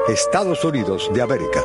Estados Unidos de América.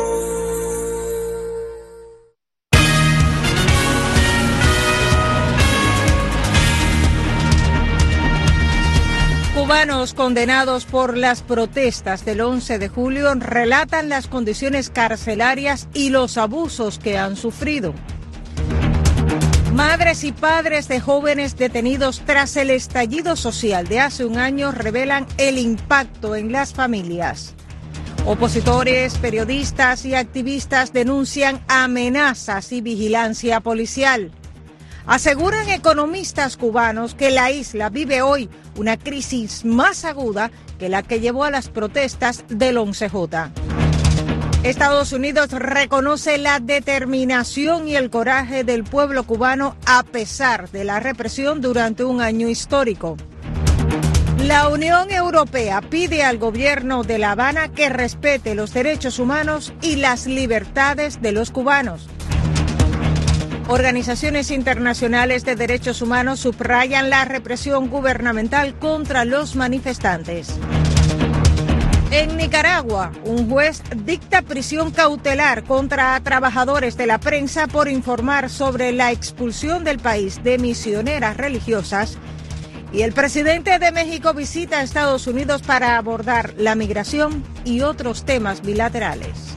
Cubanos condenados por las protestas del 11 de julio relatan las condiciones carcelarias y los abusos que han sufrido. Madres y padres de jóvenes detenidos tras el estallido social de hace un año revelan el impacto en las familias. Opositores, periodistas y activistas denuncian amenazas y vigilancia policial. Aseguran economistas cubanos que la isla vive hoy una crisis más aguda que la que llevó a las protestas del 11J. Estados Unidos reconoce la determinación y el coraje del pueblo cubano a pesar de la represión durante un año histórico. La Unión Europea pide al gobierno de La Habana que respete los derechos humanos y las libertades de los cubanos. Organizaciones internacionales de derechos humanos subrayan la represión gubernamental contra los manifestantes. En Nicaragua, un juez dicta prisión cautelar contra trabajadores de la prensa por informar sobre la expulsión del país de misioneras religiosas. Y el presidente de México visita a Estados Unidos para abordar la migración y otros temas bilaterales.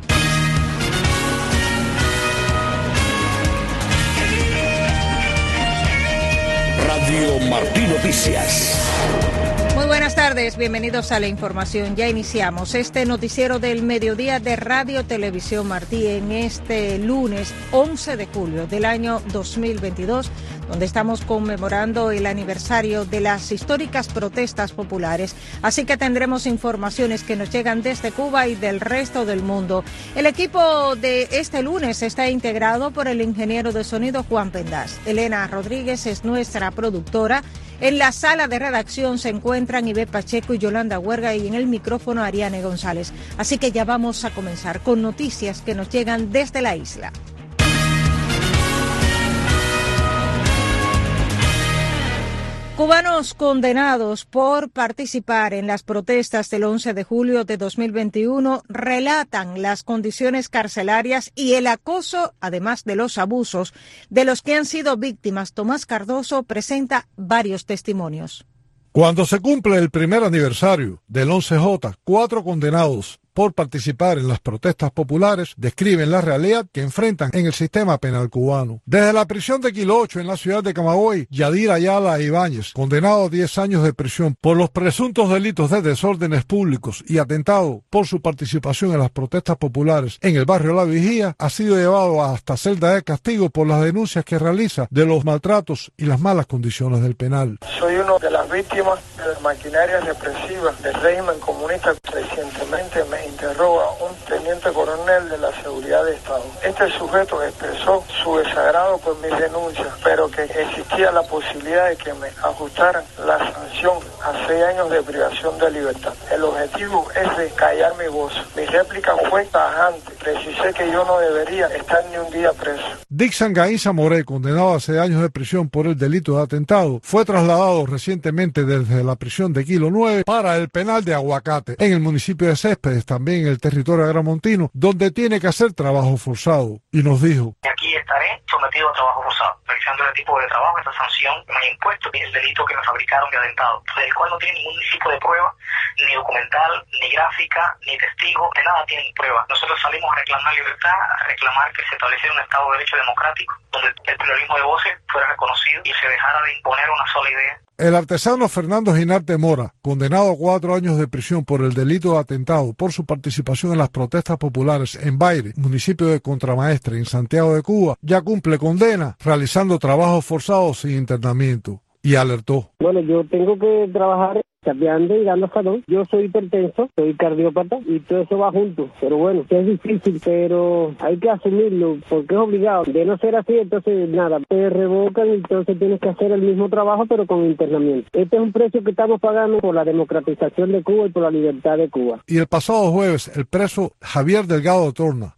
Radio Martí Noticias. Muy buenas tardes, bienvenidos a la información. Ya iniciamos este noticiero del mediodía de Radio Televisión Martí en este lunes 11 de julio del año 2022, donde estamos conmemorando el aniversario de las históricas protestas populares. Así que tendremos informaciones que nos llegan desde Cuba y del resto del mundo. El equipo de este lunes está integrado por el ingeniero de sonido Juan Pendas. Elena Rodríguez es nuestra productora. En la sala de redacción se encuentran Ivette Pacheco y Yolanda Huerga y en el micrófono Ariane González. Así que ya vamos a comenzar con noticias que nos llegan desde la isla. Cubanos condenados por participar en las protestas del 11 de julio de 2021 relatan las condiciones carcelarias y el acoso, además de los abusos, de los que han sido víctimas. Tomás Cardoso presenta varios testimonios. Cuando se cumple el primer aniversario del 11J, 4 condenados por participar en las protestas populares describen la realidad que enfrentan en el sistema penal cubano. Desde la prisión de Kilo 8 en la ciudad de Camagüey, Yadir Ayala Ibáñez, condenado a 10 años de prisión por los presuntos delitos de desórdenes públicos y atentado por su participación en las protestas populares en el barrio La Vigía, ha sido llevado hasta celda de castigo por las denuncias que realiza de los maltratos y las malas condiciones del penal. Soy uno de las víctimas de las maquinarias represivas del régimen comunista. Recientemente me interroga un teniente coronel de la seguridad de Estado. Este sujeto expresó su desagrado por mis denuncias, pero que existía la posibilidad de que me ajustaran la sanción a 6 años de privación de libertad. El objetivo es de callar mi voz. Mi réplica fue tajante. Precisé que yo no debería estar ni un día preso. Dixon Gainza Moré, condenado a 6 años de prisión por el delito de atentado, fue trasladado recientemente desde la prisión de Kilo 9 para el penal de Aguacate, en el municipio de Céspedes, también en el territorio agramontino, donde tiene que hacer trabajo forzado. Y nos dijo: aquí estaré sometido a trabajo forzado, realizando el tipo de trabajo, esta sanción que me han impuesto y el delito que me fabricaron de atentado, del cual no tiene ningún tipo de prueba, ni documental, ni gráfica, ni testigo, de nada tienen prueba. Nosotros salimos a reclamar libertad, a reclamar que se estableciera un Estado de Derecho democrático, donde el pluralismo de voces fuera reconocido y se dejara de imponer una sola idea. El artesano Fernando Ginarte Mora, condenado a 4 años de prisión por el delito de atentado por su participación en las protestas populares en Baire, municipio de Contramaestre, en Santiago de Cuba, ya cumple condena realizando trabajos forzados sin internamiento. Y alertó: bueno, yo tengo que trabajar chapeando y dando salón. Yo soy hipertenso, soy cardiópata y todo eso va junto. Pero bueno, es difícil, pero hay que asumirlo porque es obligado. De no ser así, entonces nada, te revocan y entonces tienes que hacer el mismo trabajo pero con internamiento. Este es un precio que estamos pagando por la democratización de Cuba y por la libertad de Cuba. Y el pasado jueves, el preso Javier Delgado Torna,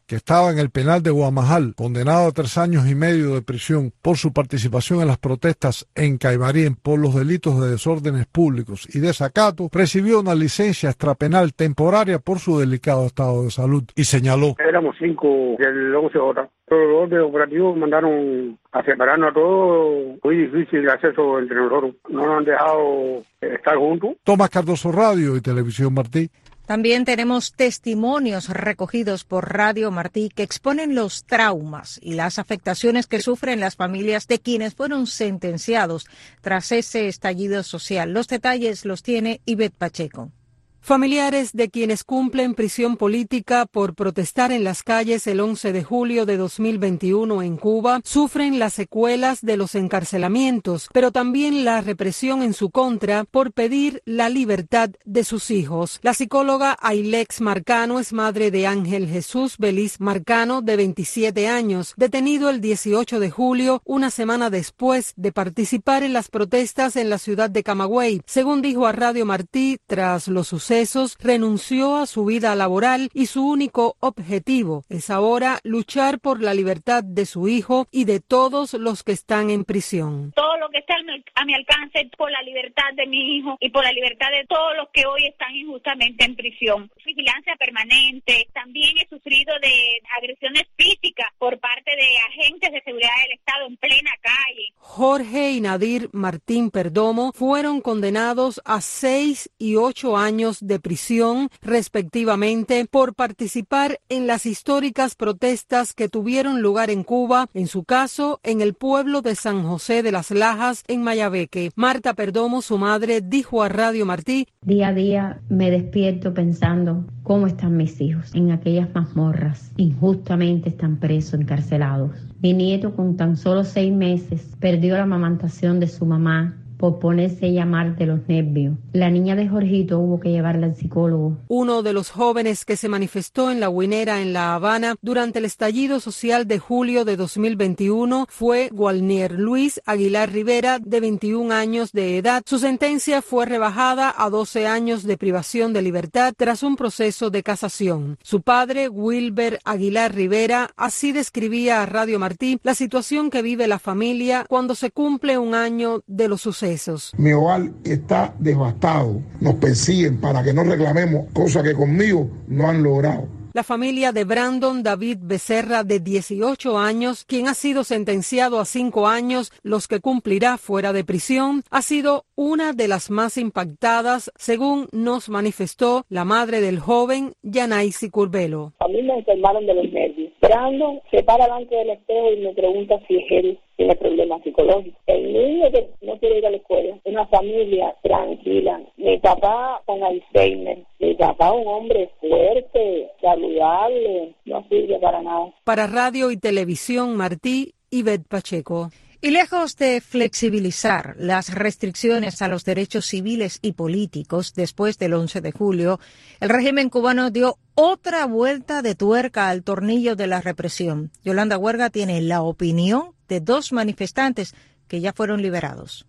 que estaba en el penal de Guamajal, condenado a 3 años y medio de prisión por su participación en las protestas en Caimarín por los delitos de desórdenes públicos y desacato, recibió una licencia extrapenal temporaria por su delicado estado de salud y señaló: éramos 5 del 11J. Los órdenes operativos mandaron a separarnos a todos. Muy difícil el acceso entre nosotros. No nos han dejado estar juntos. Tomás Cardoso, Radio y Televisión Martí. También tenemos testimonios recogidos por Radio Martí que exponen los traumas y las afectaciones que sufren las familias de quienes fueron sentenciados tras ese estallido social. Los detalles los tiene Ivette Pacheco. Familiares de quienes cumplen prisión política por protestar en las calles el 11 de julio de 2021 en Cuba sufren las secuelas de los encarcelamientos, pero también la represión en su contra por pedir la libertad de sus hijos. La psicóloga Ailex Marcano es madre de Ángel Jesús Beliz Marcano, de 27 años, detenido el 18 de julio, una semana después de participar en las protestas en la ciudad de Camagüey. Según dijo a Radio Martí, tras los sucesos, renunció a su vida laboral y su único objetivo es ahora luchar por la libertad de su hijo y de todos los que están en prisión. Todo lo que está a mi alcance por la libertad de mi hijo y por la libertad de todos los que hoy están injustamente en prisión. Vigilancia permanente. También he sufrido de agresiones físicas por parte de agentes de seguridad del Estado en plena calle. Jorge y Nadir Martín Perdomo fueron condenados a 6 y 8 años de prisión, respectivamente, por participar en las históricas protestas que tuvieron lugar en Cuba, en su caso, en el pueblo de San José de las Lajas, en Mayabeque. Marta Perdomo, su madre, dijo a Radio Martí: día a día me despierto pensando cómo están mis hijos en aquellas mazmorras. Injustamente están presos, encarcelados. Mi nieto, con tan solo 6 meses, perdió la amamantación de su mamá por ponerse a llamar de los nervios. La niña de Jorgito hubo que llevarla al psicólogo. Uno de los jóvenes que se manifestó en La Guinera, en La Habana, durante el estallido social de julio de 2021 fue Gualnier Luis Aguilar Rivera, de 21 años de edad. Su sentencia fue rebajada a 12 años de privación de libertad tras un proceso de casación. Su padre, Wilber Aguilar Rivera, así describía a Radio Martí la situación que vive la familia cuando se cumple un año de los sucesos. Mi hogar está devastado. Nos persiguen para que no reclamemos cosas que conmigo no han logrado. La familia de Brandon David Becerra, de 18 años, quien ha sido sentenciado a 5 años, los que cumplirá fuera de prisión, ha sido una de las más impactadas, según nos manifestó la madre del joven, Yanaisi Curbelo. A mí me enfermaron de los nervios. Brandon se para delante del espejo y me pregunta si él tiene problemas psicológicos. El niño que no quiere ir a la escuela, una familia tranquila. Mi papá con Alzheimer, mi papá un hombre fuerte, saludable, no sirve para nada. Para Radio y Televisión Martí, Ivette Pacheco. Y lejos de flexibilizar las restricciones a los derechos civiles y políticos después del 11 de julio, el régimen cubano dio otra vuelta de tuerca al tornillo de la represión. Yolanda Huerga tiene la opinión de 2 manifestantes que ya fueron liberados.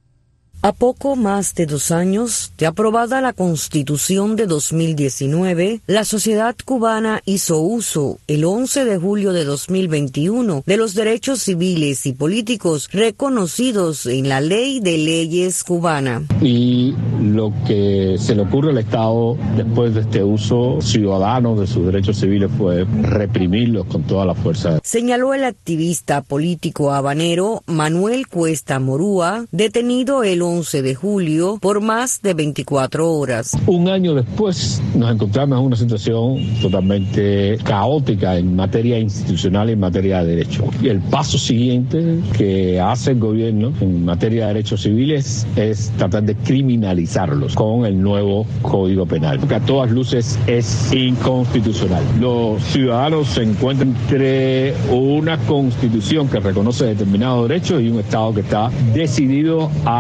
A poco más de 2 años de aprobada la Constitución de 2019, la sociedad cubana hizo uso, el 11 de julio de 2021, de los derechos civiles y políticos reconocidos en la Ley de Leyes cubana. Y lo que se le ocurre al Estado después de este uso ciudadano de sus derechos civiles fue reprimirlos con toda la fuerza. Señaló el activista político habanero Manuel Cuesta Morúa, detenido el 11 de julio por más de 24 horas. Un año después nos encontramos en una situación totalmente caótica en materia institucional y en materia de derecho. Y el paso siguiente que hace el gobierno en materia de derechos civiles es tratar de criminalizarlos con el nuevo Código Penal, porque a todas luces es inconstitucional. Los ciudadanos se encuentran entre una constitución que reconoce determinados derechos y un Estado que está decidido a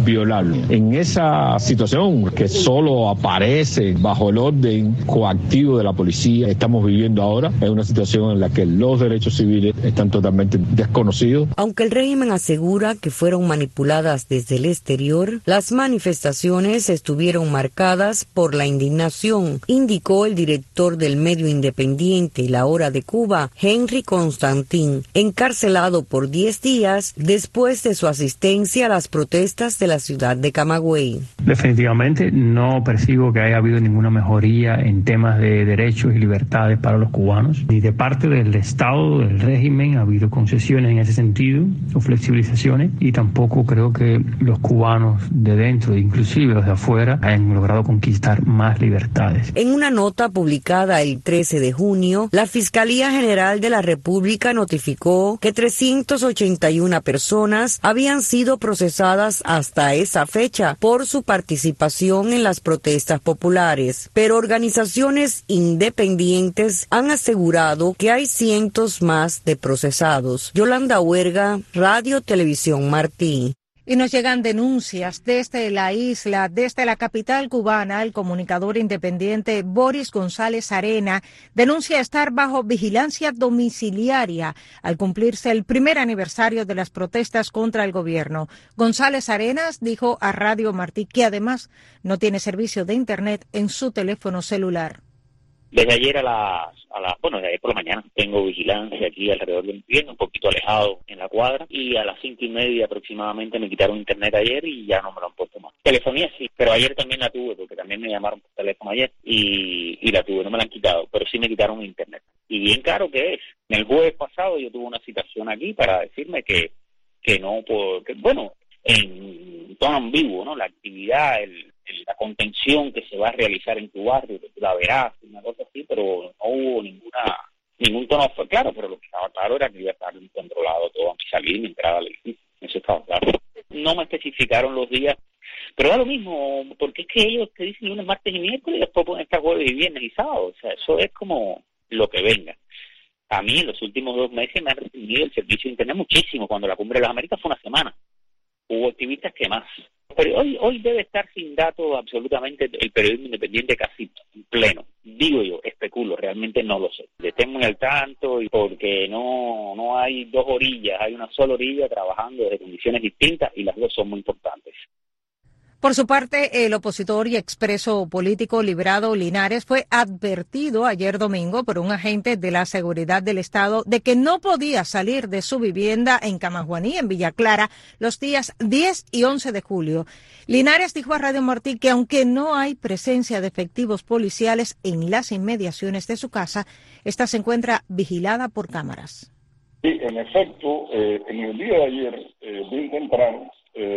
violarlo. En esa situación que solo aparece bajo el orden coactivo de la policía estamos viviendo ahora, es una situación en la que los derechos civiles están totalmente desconocidos. Aunque el régimen asegura que fueron manipuladas desde el exterior, las manifestaciones estuvieron marcadas por la indignación, indicó el director del medio independiente La Hora de Cuba, Henry Constantin, encarcelado por 10 días después de su asistencia a las protestas de la ciudad de Camagüey. Definitivamente no percibo que haya habido ninguna mejoría en temas de derechos y libertades para los cubanos. Ni de parte del Estado, del régimen, ha habido concesiones en ese sentido o flexibilizaciones, y tampoco creo que los cubanos de dentro, inclusive los de afuera, hayan logrado conquistar más libertades. En una nota publicada el 13 de junio, la Fiscalía General de la República notificó que 381 personas habían sido procesadas hasta esa fecha por su participación en las protestas populares, pero organizaciones independientes han asegurado que hay cientos más de procesados. Yolanda Huerga, Radio Televisión Martí. Y nos llegan denuncias desde la isla, desde la capital cubana. El comunicador independiente Boris González Arena denuncia estar bajo vigilancia domiciliaria al cumplirse el primer aniversario de las protestas contra el gobierno. González Arenas dijo a Radio Martí que además no tiene servicio de internet en su teléfono celular. Desde ayer desde ayer por la mañana tengo vigilancia aquí alrededor de mi vivienda, un poquito alejado en la cuadra, y a las 5:30 aproximadamente me quitaron internet ayer y ya no me lo han puesto más. Telefonía sí, pero ayer también la tuve, porque también me llamaron por teléfono ayer y la tuve, no me la han quitado, pero sí me quitaron internet. Y bien caro que es. El jueves pasado yo tuve una citación aquí para decirme que no, en tono ambiguo, ¿no? La actividad, la contención que se va a realizar en tu barrio, que tú la verás, una cosa así, pero no hubo ningún tono fue claro, pero lo que estaba claro era que iba a estar controlado todo a mi salida y mi entrada al edificio. Eso estaba claro. No me especificaron los días, pero da lo mismo, porque es que ellos te dicen lunes, martes y miércoles y después pueden estar jueves y viernes y sábado. O sea, eso es como lo que venga. A mí en los últimos 2 meses me han restringido el servicio de internet muchísimo. Cuando la Cumbre de las Américas fue una semana. Hubo activistas que más. Pero hoy debe estar sin datos absolutamente el periodismo independiente casi en pleno. Digo yo, especulo, realmente no lo sé. Estén muy al tanto, y porque no hay 2 orillas, hay una sola orilla trabajando desde condiciones distintas y las 2 son muy importantes. Por su parte, el opositor y expreso político Librado Linares fue advertido ayer domingo por un agente de la seguridad del Estado de que no podía salir de su vivienda en Camajuaní, en Villa Clara, los días 10 y 11 de julio. Linares dijo a Radio Martí que aunque no hay presencia de efectivos policiales en las inmediaciones de su casa, esta se encuentra vigilada por cámaras. Sí, en efecto, en el día de ayer, bien temprano,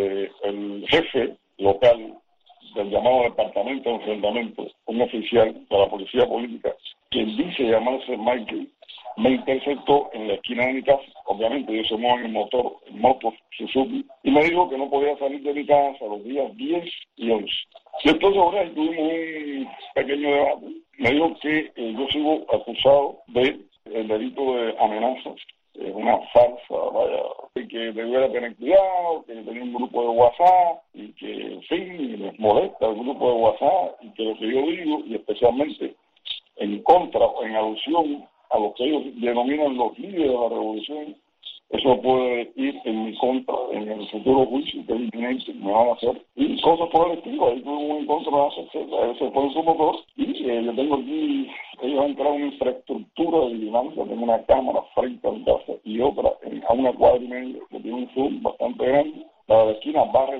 el jefe local del llamado Departamento de Enfrentamiento, un oficial de la Policía Política, quien dice llamarse Michael, me interceptó en la esquina de mi casa. Obviamente yo se muevo en moto Suzuki, y me dijo que no podía salir de mi casa los días 10 y 11. Y entonces ahora tuvimos un pequeño debate. Me dijo que yo sigo acusado del delito de amenazas, una farsa, y que debiera tener cuidado, que tenía un grupo de WhatsApp y que, en fin, les molesta el grupo de WhatsApp, y que lo que yo digo, y especialmente en contra o en alusión a lo que ellos denominan los líderes de la revolución, eso puede ir en mi contra en el futuro juicio que me van a hacer, y cosas por el estilo. Ahí tuvimos un encuentro, ese fue su motor, y yo tengo aquí, ellos han creado una infraestructura de vigilancia, tengo una cámara frente a mi casa y otra a una cuadra y media, que tiene un zoom bastante grande. La de la esquina barre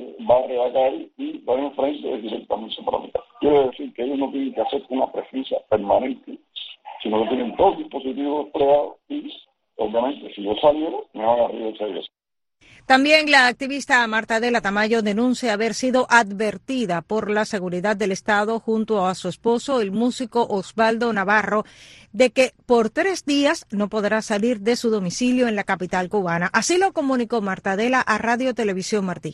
la calle, y la de enfrente es directamente para mi casa. Quiere decir que ellos no tienen que hacer una presencia permanente, sino que tienen todo el dispositivo desplegado, y obviamente si yo saliera me van a reírse de eso. También la activista Marta Adela Tamayo denuncia haber sido advertida por la seguridad del Estado junto a su esposo, el músico Osvaldo Navarro, de que por 3 días no podrá salir de su domicilio en la capital cubana. Así lo comunicó Marta Adela a Radio Televisión Martí.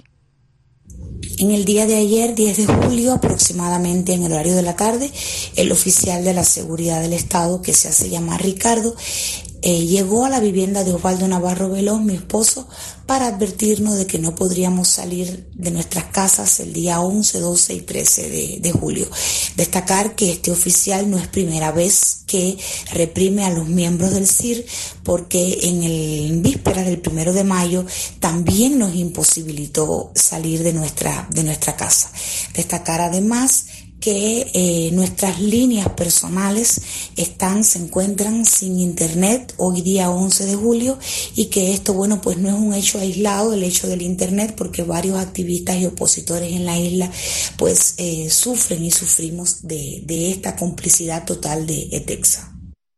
En el día de ayer, 10 de julio, aproximadamente en el horario de la tarde, el oficial de la seguridad del Estado, que se hace llamar Ricardo, llegó a la vivienda de Osvaldo Navarro Veloz, mi esposo, para advertirnos de que no podríamos salir de nuestras casas el día 11, 12 y 13 de julio. Destacar que este oficial no es primera vez que reprime a los miembros del CIR, porque en víspera del 1 de mayo también nos imposibilitó salir de nuestra casa. Destacar además que nuestras líneas personales se encuentran sin internet hoy día 11 de julio y que esto, bueno, pues no es un hecho aislado, el hecho del internet, porque varios activistas y opositores en la isla pues sufren y sufrimos de esta complicidad total de ETEXA.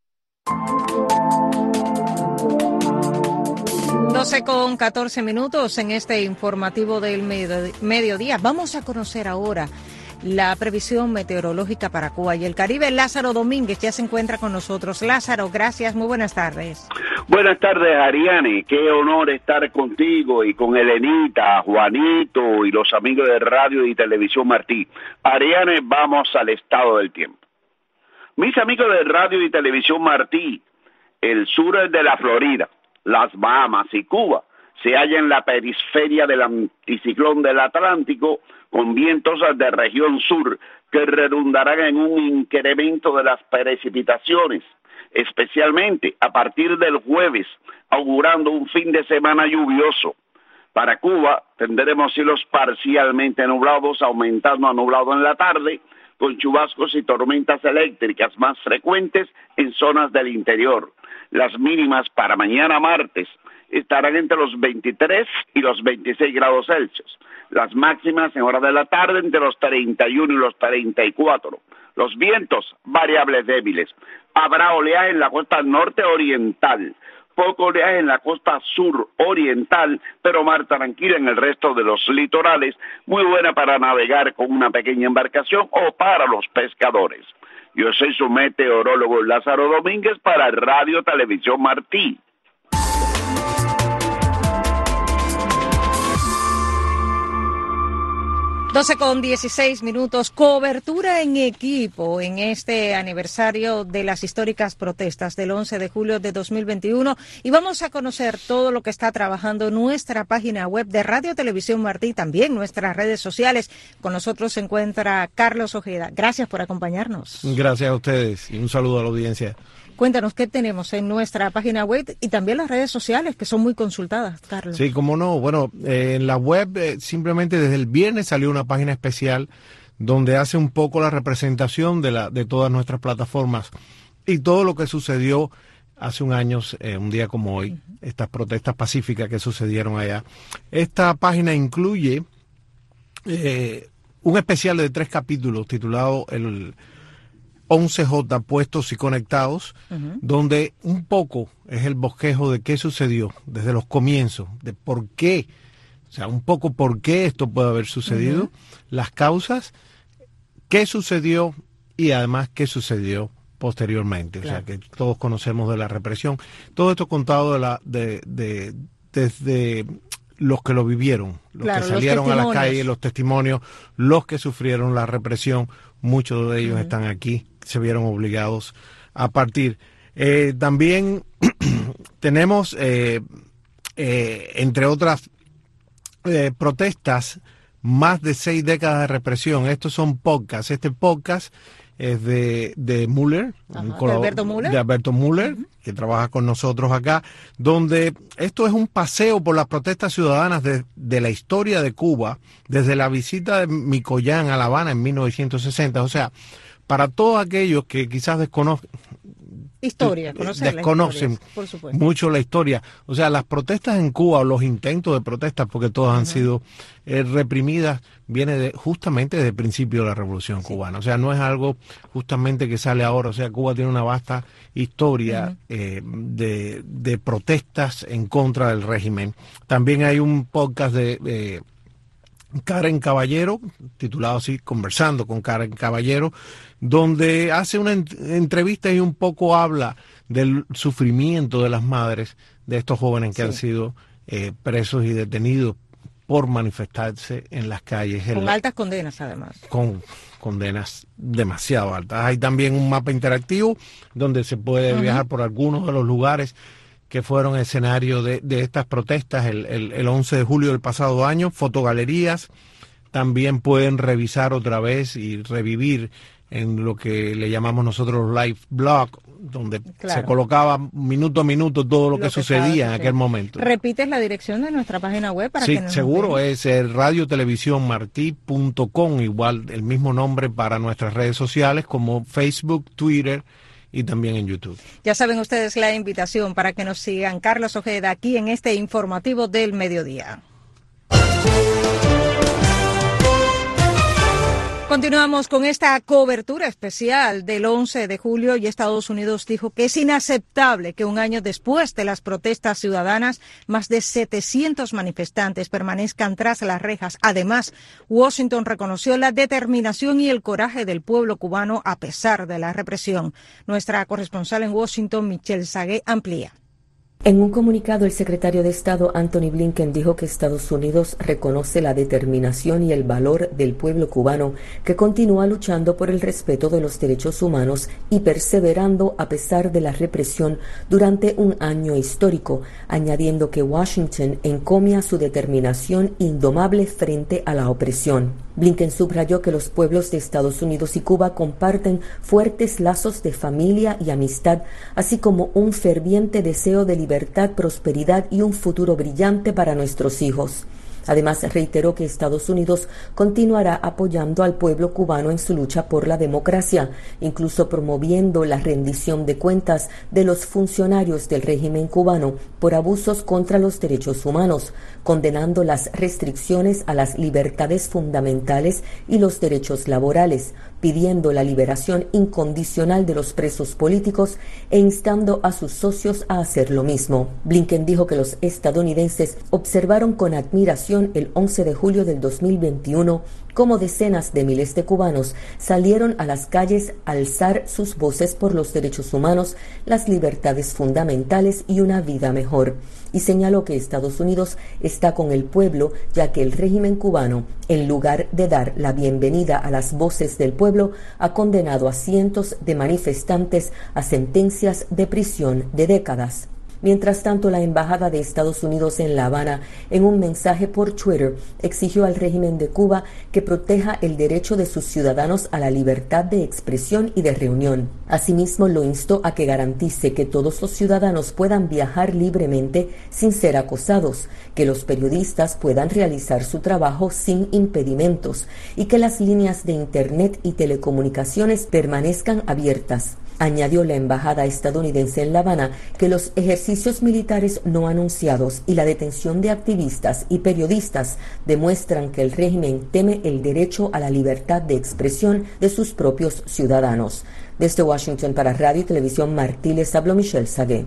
12:14 en este informativo del mediodía. Vamos a conocer ahora la previsión meteorológica para Cuba y el Caribe. Lázaro Domínguez ya se encuentra con nosotros. Lázaro, gracias, muy buenas tardes. Buenas tardes, Ariane, qué honor estar contigo y con Elenita, Juanito y los amigos de Radio y Televisión Martí. Ariane, vamos al estado del tiempo. Mis amigos de Radio y Televisión Martí, el sur de la Florida, las Bahamas y Cuba se halla en la periferia del anticiclón del Atlántico, con vientos de región sur que redundarán en un incremento de las precipitaciones, especialmente a partir del jueves, augurando un fin de semana lluvioso. Para Cuba tendremos cielos parcialmente nublados, aumentando a nublado en la tarde, con chubascos y tormentas eléctricas más frecuentes en zonas del interior. Las mínimas para mañana martes estarán entre los 23 y los 26 grados Celsius. Las máximas en horas de la tarde entre los 31 y los 34. Los vientos variables débiles. Habrá oleaje en la costa norte oriental, poco oleaje en la costa sur oriental, pero mar tranquila en el resto de los litorales, muy buena para navegar con una pequeña embarcación o para los pescadores. Yo soy su meteorólogo Lázaro Domínguez para Radio Televisión Martí. 12:16, cobertura en equipo en este aniversario de las históricas protestas del 11 de julio de 2021 y vamos a conocer todo lo que está trabajando nuestra página web de Radio Televisión Martí, también nuestras redes sociales. Con nosotros se encuentra Carlos Ojeda. Gracias por acompañarnos. Gracias a ustedes y un saludo a la audiencia. Cuéntanos qué tenemos en nuestra página web y también las redes sociales, que son muy consultadas, Carlos. Sí, cómo no. Bueno, en la web simplemente desde el viernes salió una página especial donde hace un poco la representación de todas nuestras plataformas y todo lo que sucedió hace un año, un día como hoy, estas protestas pacíficas que sucedieron allá. Esta página incluye un especial de 3 capítulos titulado el 11J puestos y conectados, donde un poco es el bosquejo de qué sucedió desde los comienzos, de por qué, o sea, un poco por qué esto puede haber sucedido, las causas, qué sucedió y además qué sucedió posteriormente. Claro. O sea, que todos conocemos de la represión. Todo esto contado desde los que lo vivieron, los que salieron a la calle, los testimonios, los que sufrieron la represión, muchos de ellos están aquí, se vieron obligados a partir. También tenemos, entre otras protestas, más de 6 décadas de represión. Estos son podcasts. Este podcast es de Müller, de Alberto Müller, que trabaja con nosotros acá, donde esto es un paseo por las protestas ciudadanas de la historia de Cuba, desde la visita de Mikoyan a La Habana en 1960. O sea, para todos aquellos que quizás desconocen mucho la historia. O sea, las protestas en Cuba, o los intentos de protestas, porque todas han sido reprimidas, viene justamente desde el principio de la Revolución Cubana. O sea, no es algo justamente que sale ahora. O sea, Cuba tiene una vasta historia de protestas en contra del régimen. También hay un podcast de Karen Caballero, titulado así, Conversando con Karen Caballero, donde hace una entrevista y un poco habla del sufrimiento de las madres de estos jóvenes que han sido presos y detenidos por manifestarse en las calles. Con altas condenas, además. Con condenas demasiado altas. Hay también un mapa interactivo donde se puede viajar por algunos de los lugares que fueron escenario de estas protestas el 11 de julio del pasado año. Fotogalerías también pueden revisar otra vez y revivir en lo que le llamamos nosotros live blog, donde se colocaba minuto a minuto todo lo que sucedía en aquel momento. ¿Repites la dirección de nuestra página web? Para sí, que nos seguro, vean? es radiotelevisiónmarti.com, igual el mismo nombre para nuestras redes sociales como Facebook, Twitter y también en YouTube. Ya saben ustedes la invitación para que nos sigan. Carlos Ojeda, aquí en este informativo del mediodía. Continuamos con esta cobertura especial del 11 de julio y Estados Unidos dijo que es inaceptable que un año después de las protestas ciudadanas, más de 700 manifestantes permanezcan tras las rejas. Además, Washington reconoció la determinación y el coraje del pueblo cubano a pesar de la represión. Nuestra corresponsal en Washington, Michelle Sagué, amplía. En un comunicado, el secretario de Estado Anthony Blinken dijo que Estados Unidos reconoce la determinación y el valor del pueblo cubano que continúa luchando por el respeto de los derechos humanos y perseverando a pesar de la represión durante un año histórico, añadiendo que Washington encomia su determinación indomable frente a la opresión. Blinken subrayó que los pueblos de Estados Unidos y Cuba comparten fuertes lazos de familia y amistad, así como un ferviente deseo de libertad, prosperidad y un futuro brillante para nuestros hijos. Además, reiteró que Estados Unidos continuará apoyando al pueblo cubano en su lucha por la democracia, incluso promoviendo la rendición de cuentas de los funcionarios del régimen cubano por abusos contra los derechos humanos, condenando las restricciones a las libertades fundamentales y los derechos laborales, pidiendo la liberación incondicional de los presos políticos e instando a sus socios a hacer lo mismo. Blinken dijo que los estadounidenses observaron con admiración el 11 de julio del 2021 cómo decenas de miles de cubanos salieron a las calles a alzar sus voces por los derechos humanos, las libertades fundamentales y una vida mejor. Y señaló que Estados Unidos está con el pueblo, ya que el régimen cubano, en lugar de dar la bienvenida a las voces del pueblo, ha condenado a cientos de manifestantes a sentencias de prisión de décadas. Mientras tanto, la Embajada de Estados Unidos en La Habana, en un mensaje por Twitter, exigió al régimen de Cuba que proteja el derecho de sus ciudadanos a la libertad de expresión y de reunión. Asimismo, lo instó a que garantice que todos los ciudadanos puedan viajar libremente sin ser acosados, que los periodistas puedan realizar su trabajo sin impedimentos y que las líneas de Internet y telecomunicaciones permanezcan abiertas. Añadió la embajada estadounidense en La Habana que los ejercicios militares no anunciados y la detención de activistas y periodistas demuestran que el régimen teme el derecho a la libertad de expresión de sus propios ciudadanos. Desde Washington para Radio y Televisión Martí les habló Michelle Sagué.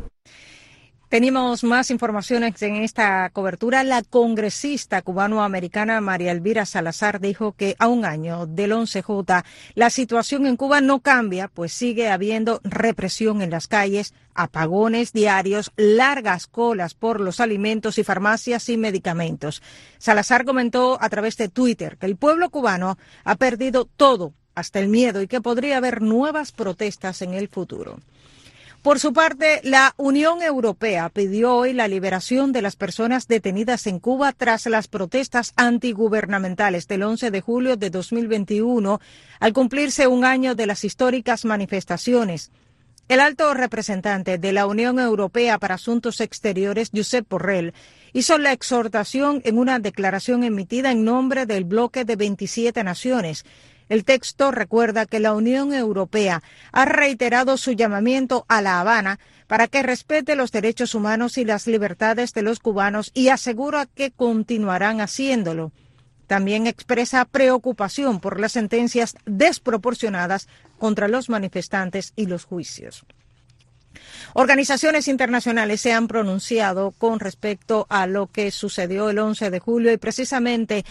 Tenemos más informaciones en esta cobertura. La congresista cubanoamericana María Elvira Salazar dijo que a un año del 11J la situación en Cuba no cambia, pues sigue habiendo represión en las calles, apagones diarios, largas colas por los alimentos y farmacias sin medicamentos. Salazar comentó a través de Twitter que el pueblo cubano ha perdido todo, hasta el miedo, y que podría haber nuevas protestas en el futuro. Por su parte, la Unión Europea pidió hoy la liberación de las personas detenidas en Cuba tras las protestas antigubernamentales del 11 de julio de 2021, al cumplirse un año de las históricas manifestaciones. El alto representante de la Unión Europea para Asuntos Exteriores, Josep Borrell, hizo la exhortación en una declaración emitida en nombre del bloque de 27 naciones. El texto recuerda que la Unión Europea ha reiterado su llamamiento a La Habana para que respete los derechos humanos y las libertades de los cubanos y asegura que continuarán haciéndolo. También expresa preocupación por las sentencias desproporcionadas contra los manifestantes y los juicios. Organizaciones internacionales se han pronunciado con respecto a lo que sucedió el 11 de julio y precisamente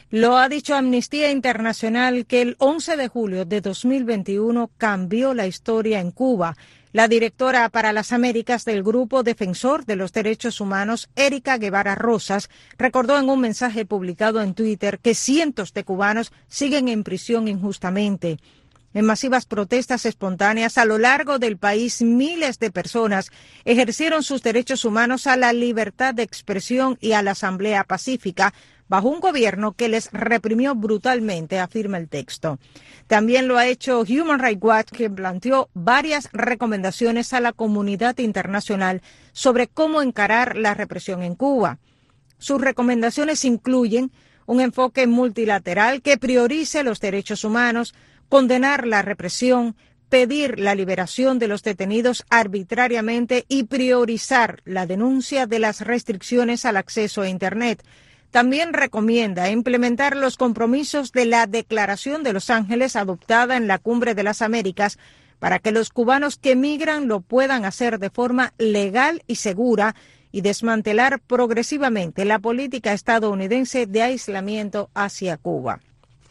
Lo ha dicho Amnistía Internacional, que el 11 de julio de 2021 cambió la historia en Cuba. La directora para las Américas del Grupo Defensor de los Derechos Humanos, Erika Guevara Rosas, recordó en un mensaje publicado en Twitter que cientos de cubanos siguen en prisión injustamente. En masivas protestas espontáneas a lo largo del país, miles de personas ejercieron sus derechos humanos a la libertad de expresión y a la asamblea pacífica, bajo un gobierno que les reprimió brutalmente, afirma el texto. También lo ha hecho Human Rights Watch, que planteó varias recomendaciones a la comunidad internacional sobre cómo encarar la represión en Cuba. Sus recomendaciones incluyen un enfoque multilateral que priorice los derechos humanos, condenar la represión, pedir la liberación de los detenidos arbitrariamente y priorizar la denuncia de las restricciones al acceso a Internet. También recomienda implementar los compromisos de la Declaración de Los Ángeles adoptada en la Cumbre de las Américas para que los cubanos que emigran lo puedan hacer de forma legal y segura y desmantelar progresivamente la política estadounidense de aislamiento hacia Cuba.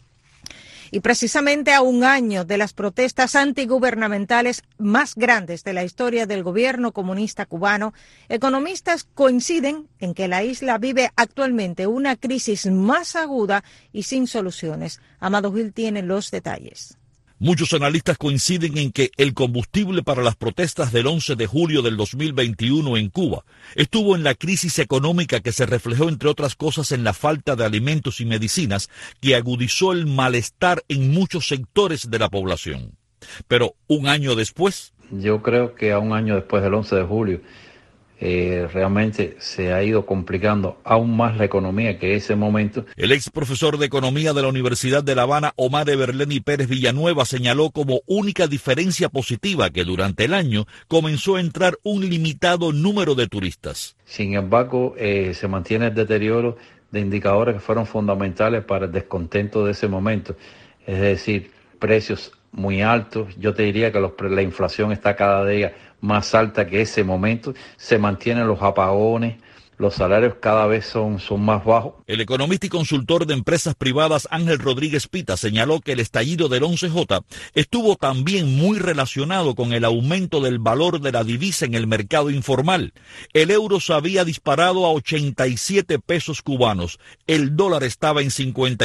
Y precisamente a un año de las protestas antigubernamentales más grandes de la historia del gobierno comunista cubano, economistas coinciden en que la isla vive actualmente una crisis más aguda y sin soluciones. Amado Gil tiene los detalles. Muchos analistas coinciden en que el combustible para las protestas del 11 de julio del 2021 en Cuba estuvo en la crisis económica que se reflejó, entre otras cosas, en la falta de alimentos y medicinas que agudizó el malestar en muchos sectores de la población. Pero un año después... Yo creo que a un año después del 11 de julio realmente se ha ido complicando aún más la economía que ese momento. El ex profesor de Economía de la Universidad de La Habana, Omar Everleni Pérez Villanueva, señaló como única diferencia positiva que durante el año comenzó a entrar un limitado número de turistas. Sin embargo, se mantiene el deterioro de indicadores que fueron fundamentales para el descontento de ese momento. Es decir, precios muy altos. Yo te diría que la inflación está cada día más alta que ese momento. Se mantienen los apagones, los salarios cada vez son más bajos. El economista y consultor de empresas privadas Ángel Rodríguez Pita señaló que el estallido del 11J estuvo también muy relacionado con el aumento del valor de la divisa en el mercado informal. El euro se había disparado a 87 pesos cubanos, el dólar estaba en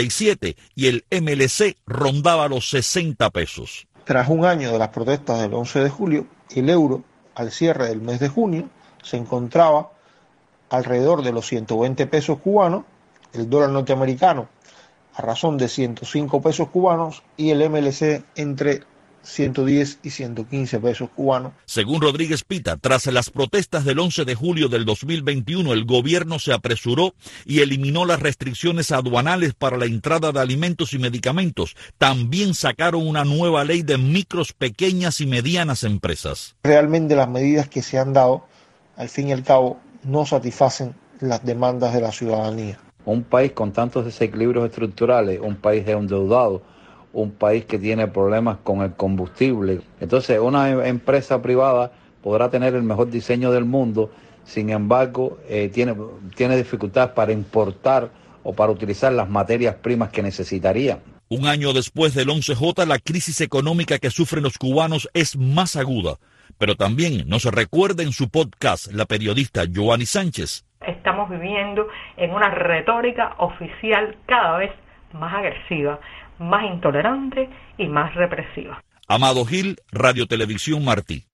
57 y el MLC rondaba los 60 pesos. Tras un año de las protestas del 11 de julio, el euro, al cierre del mes de junio, se encontraba alrededor de los 120 pesos cubanos, el dólar norteamericano a razón de 105 pesos cubanos y el MLC entre 110 y 115 pesos cubanos. Según Rodríguez Pita, tras las protestas del 11 de julio del 2021, el gobierno se apresuró y eliminó las restricciones aduanales para la entrada de alimentos y medicamentos. También sacaron una nueva ley de micros, pequeñas y medianas empresas. Realmente las medidas que se han dado, al fin y al cabo, no satisfacen las demandas de la ciudadanía. Un país con tantos desequilibrios estructurales, un país endeudado, un país que tiene problemas con el combustible. Entonces, una empresa privada podrá tener el mejor diseño del mundo, sin embargo, tiene dificultades para importar o para utilizar las materias primas que necesitaría. Un año después del 11J, la crisis económica que sufren los cubanos es más aguda. Pero también nos recuerda en su podcast la periodista Joanny Sánchez. Estamos viviendo en una retórica oficial cada vez más agresiva, más intolerante y más represiva. Amado Gil, Radio Televisión Martí.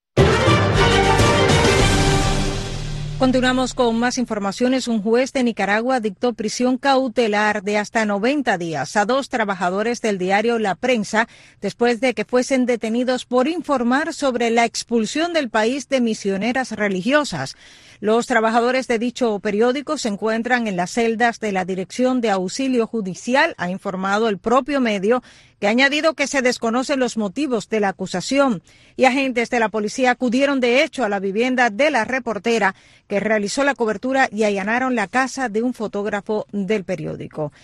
Continuamos con más informaciones. Un juez de Nicaragua dictó prisión cautelar de hasta 90 días a 2 trabajadores del diario La Prensa después de que fuesen detenidos por informar sobre la expulsión del país de misioneras religiosas. Los trabajadores de dicho periódico se encuentran en las celdas de la Dirección de Auxilio Judicial, ha informado el propio medio, que ha añadido que se desconocen los motivos de la acusación. Y agentes de la policía acudieron de hecho a la vivienda de la reportera que realizó la cobertura y allanaron la casa de un fotógrafo del periódico.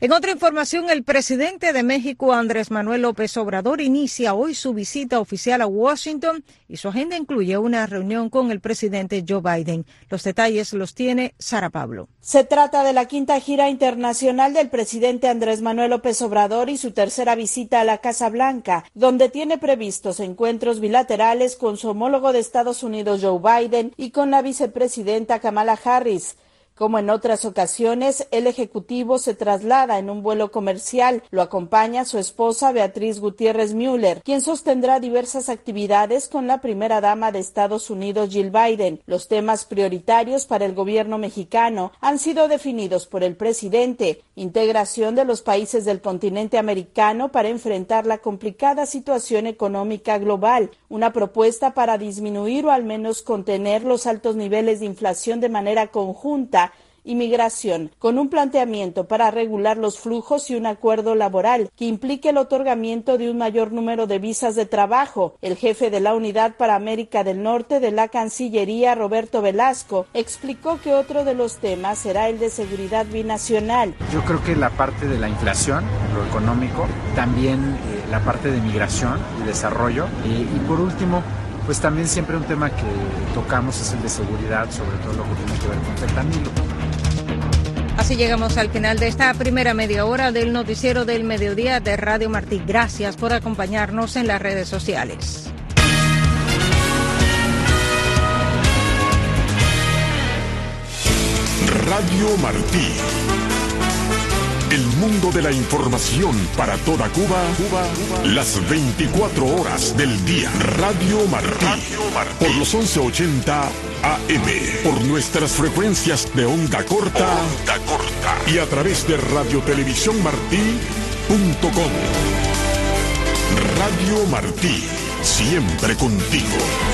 En otra información, el presidente de México, Andrés Manuel López Obrador, inicia hoy su visita oficial a Washington y su agenda incluye una reunión con el presidente Joe Biden. Los detalles los tiene Sara Pablo. Se trata de la quinta gira internacional del presidente Andrés Manuel López Obrador y su tercera visita a la Casa Blanca, donde tiene previstos encuentros bilaterales con su homólogo de Estados Unidos, Joe Biden, y con la vicepresidenta Kamala Harris. Como en otras ocasiones, el ejecutivo se traslada en un vuelo comercial. Lo acompaña su esposa Beatriz Gutiérrez Müller, quien sostendrá diversas actividades con la primera dama de Estados Unidos, Jill Biden. Los temas prioritarios para el gobierno mexicano han sido definidos por el presidente: integración de los países del continente americano para enfrentar la complicada situación económica global, una propuesta para disminuir o al menos contener los altos niveles de inflación de manera conjunta, inmigración, con un planteamiento para regular los flujos y un acuerdo laboral que implique el otorgamiento de un mayor número de visas de trabajo. El jefe de la Unidad para América del Norte de la Cancillería, Roberto Velasco, explicó que otro de los temas será el de seguridad binacional. Yo creo que la parte de la inflación, lo económico, también la parte de migración y desarrollo, y por último, pues también siempre un tema que tocamos es el de seguridad, sobre todo lo que tiene que ver con fentanilo. Así llegamos al final de esta primera media hora del noticiero del mediodía de Radio Martí. Gracias por acompañarnos en las redes sociales. Radio Martí. El mundo de la información para toda Cuba, las 24 horas del día. Radio Martí. Por los 1180 AM. Por nuestras frecuencias de onda corta. Y a través de radiotelevisiónmartí.com. Radio Martí. Siempre contigo.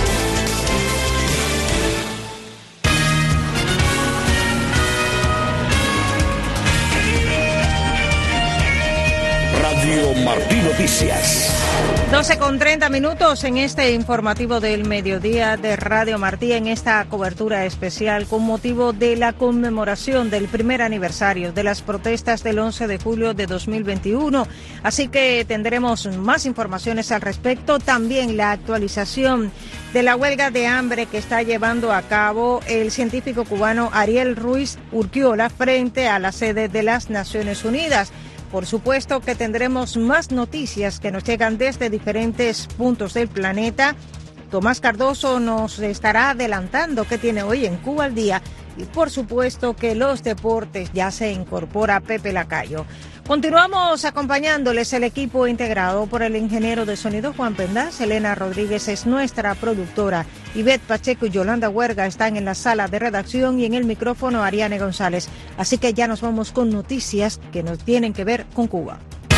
Radio Martí Noticias. 12:30 en este informativo del mediodía de Radio Martí, en esta cobertura especial con motivo de la conmemoración del primer aniversario de las protestas del 11 de julio de 2021. Así que tendremos más informaciones al respecto, también la actualización de la huelga de hambre que está llevando a cabo el científico cubano Ariel Ruiz Urquiola frente a la sede de las Naciones Unidas. Por supuesto que tendremos más noticias que nos llegan desde diferentes puntos del planeta. Tomás Cardoso nos estará adelantando qué tiene hoy en Cuba al día. Y por supuesto que los deportes, ya se incorpora Pepe Lacayo. Continuamos acompañándoles, el equipo integrado por el ingeniero de sonido Juan Pendaz. Elena Rodríguez es nuestra productora. Ivette Pacheco y Yolanda Huerga están en la sala de redacción y en el micrófono Ariane González. Así que ya nos vamos con noticias que nos tienen que ver con Cuba.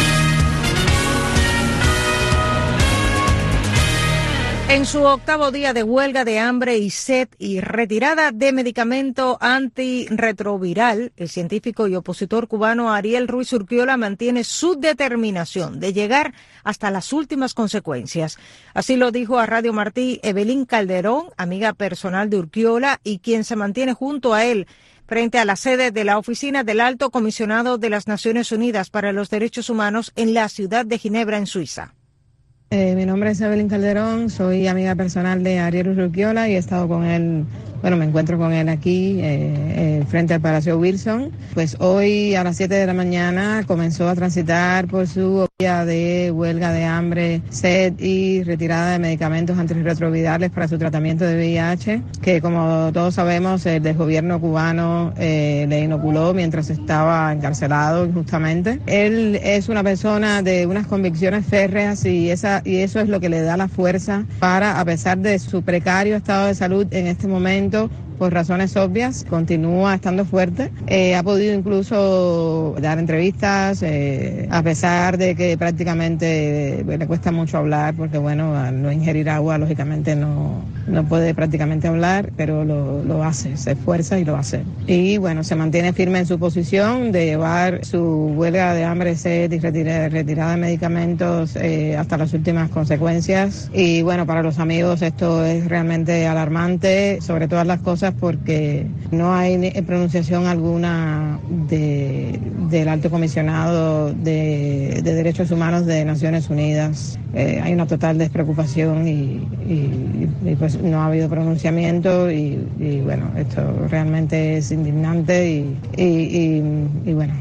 En su octavo día de huelga de hambre y sed y retirada de medicamento antirretroviral, el científico y opositor cubano Ariel Ruiz Urquiola mantiene su determinación de llegar hasta las últimas consecuencias. Así lo dijo a Radio Martí Evelyn Calderón, amiga personal de Urquiola y quien se mantiene junto a él frente a la sede de la oficina del Alto Comisionado de las Naciones Unidas para los Derechos Humanos en la ciudad de Ginebra, en Suiza. Mi nombre es Evelyn Calderón, soy amiga personal de Ariel Urquiola y he estado con él, me encuentro con él aquí frente al Palacio Wilson. Pues hoy a las 7 de la mañana comenzó a transitar por su día de huelga de hambre, sed y retirada de medicamentos antirretrovirales para su tratamiento de VIH, que como todos sabemos el desgobierno cubano le inoculó mientras estaba encarcelado injustamente. Él es una persona de unas convicciones férreas y eso es lo que le da la fuerza para, a pesar de su precario estado de salud en este momento, por razones obvias, continúa estando fuerte. Ha podido incluso dar entrevistas, a pesar de que prácticamente le cuesta mucho hablar, porque al no ingerir agua, lógicamente no puede prácticamente hablar, pero lo hace, se esfuerza y lo hace. Y se mantiene firme en su posición de llevar su huelga de hambre, sed y retirada de medicamentos hasta las últimas consecuencias. Y para los amigos esto es realmente alarmante, sobre todas las cosas, protestas porque no hay pronunciación alguna del Alto Comisionado de Derechos Humanos de Naciones Unidas. Hay una total despreocupación y pues no ha habido pronunciamiento y bueno, esto realmente es indignante y bueno,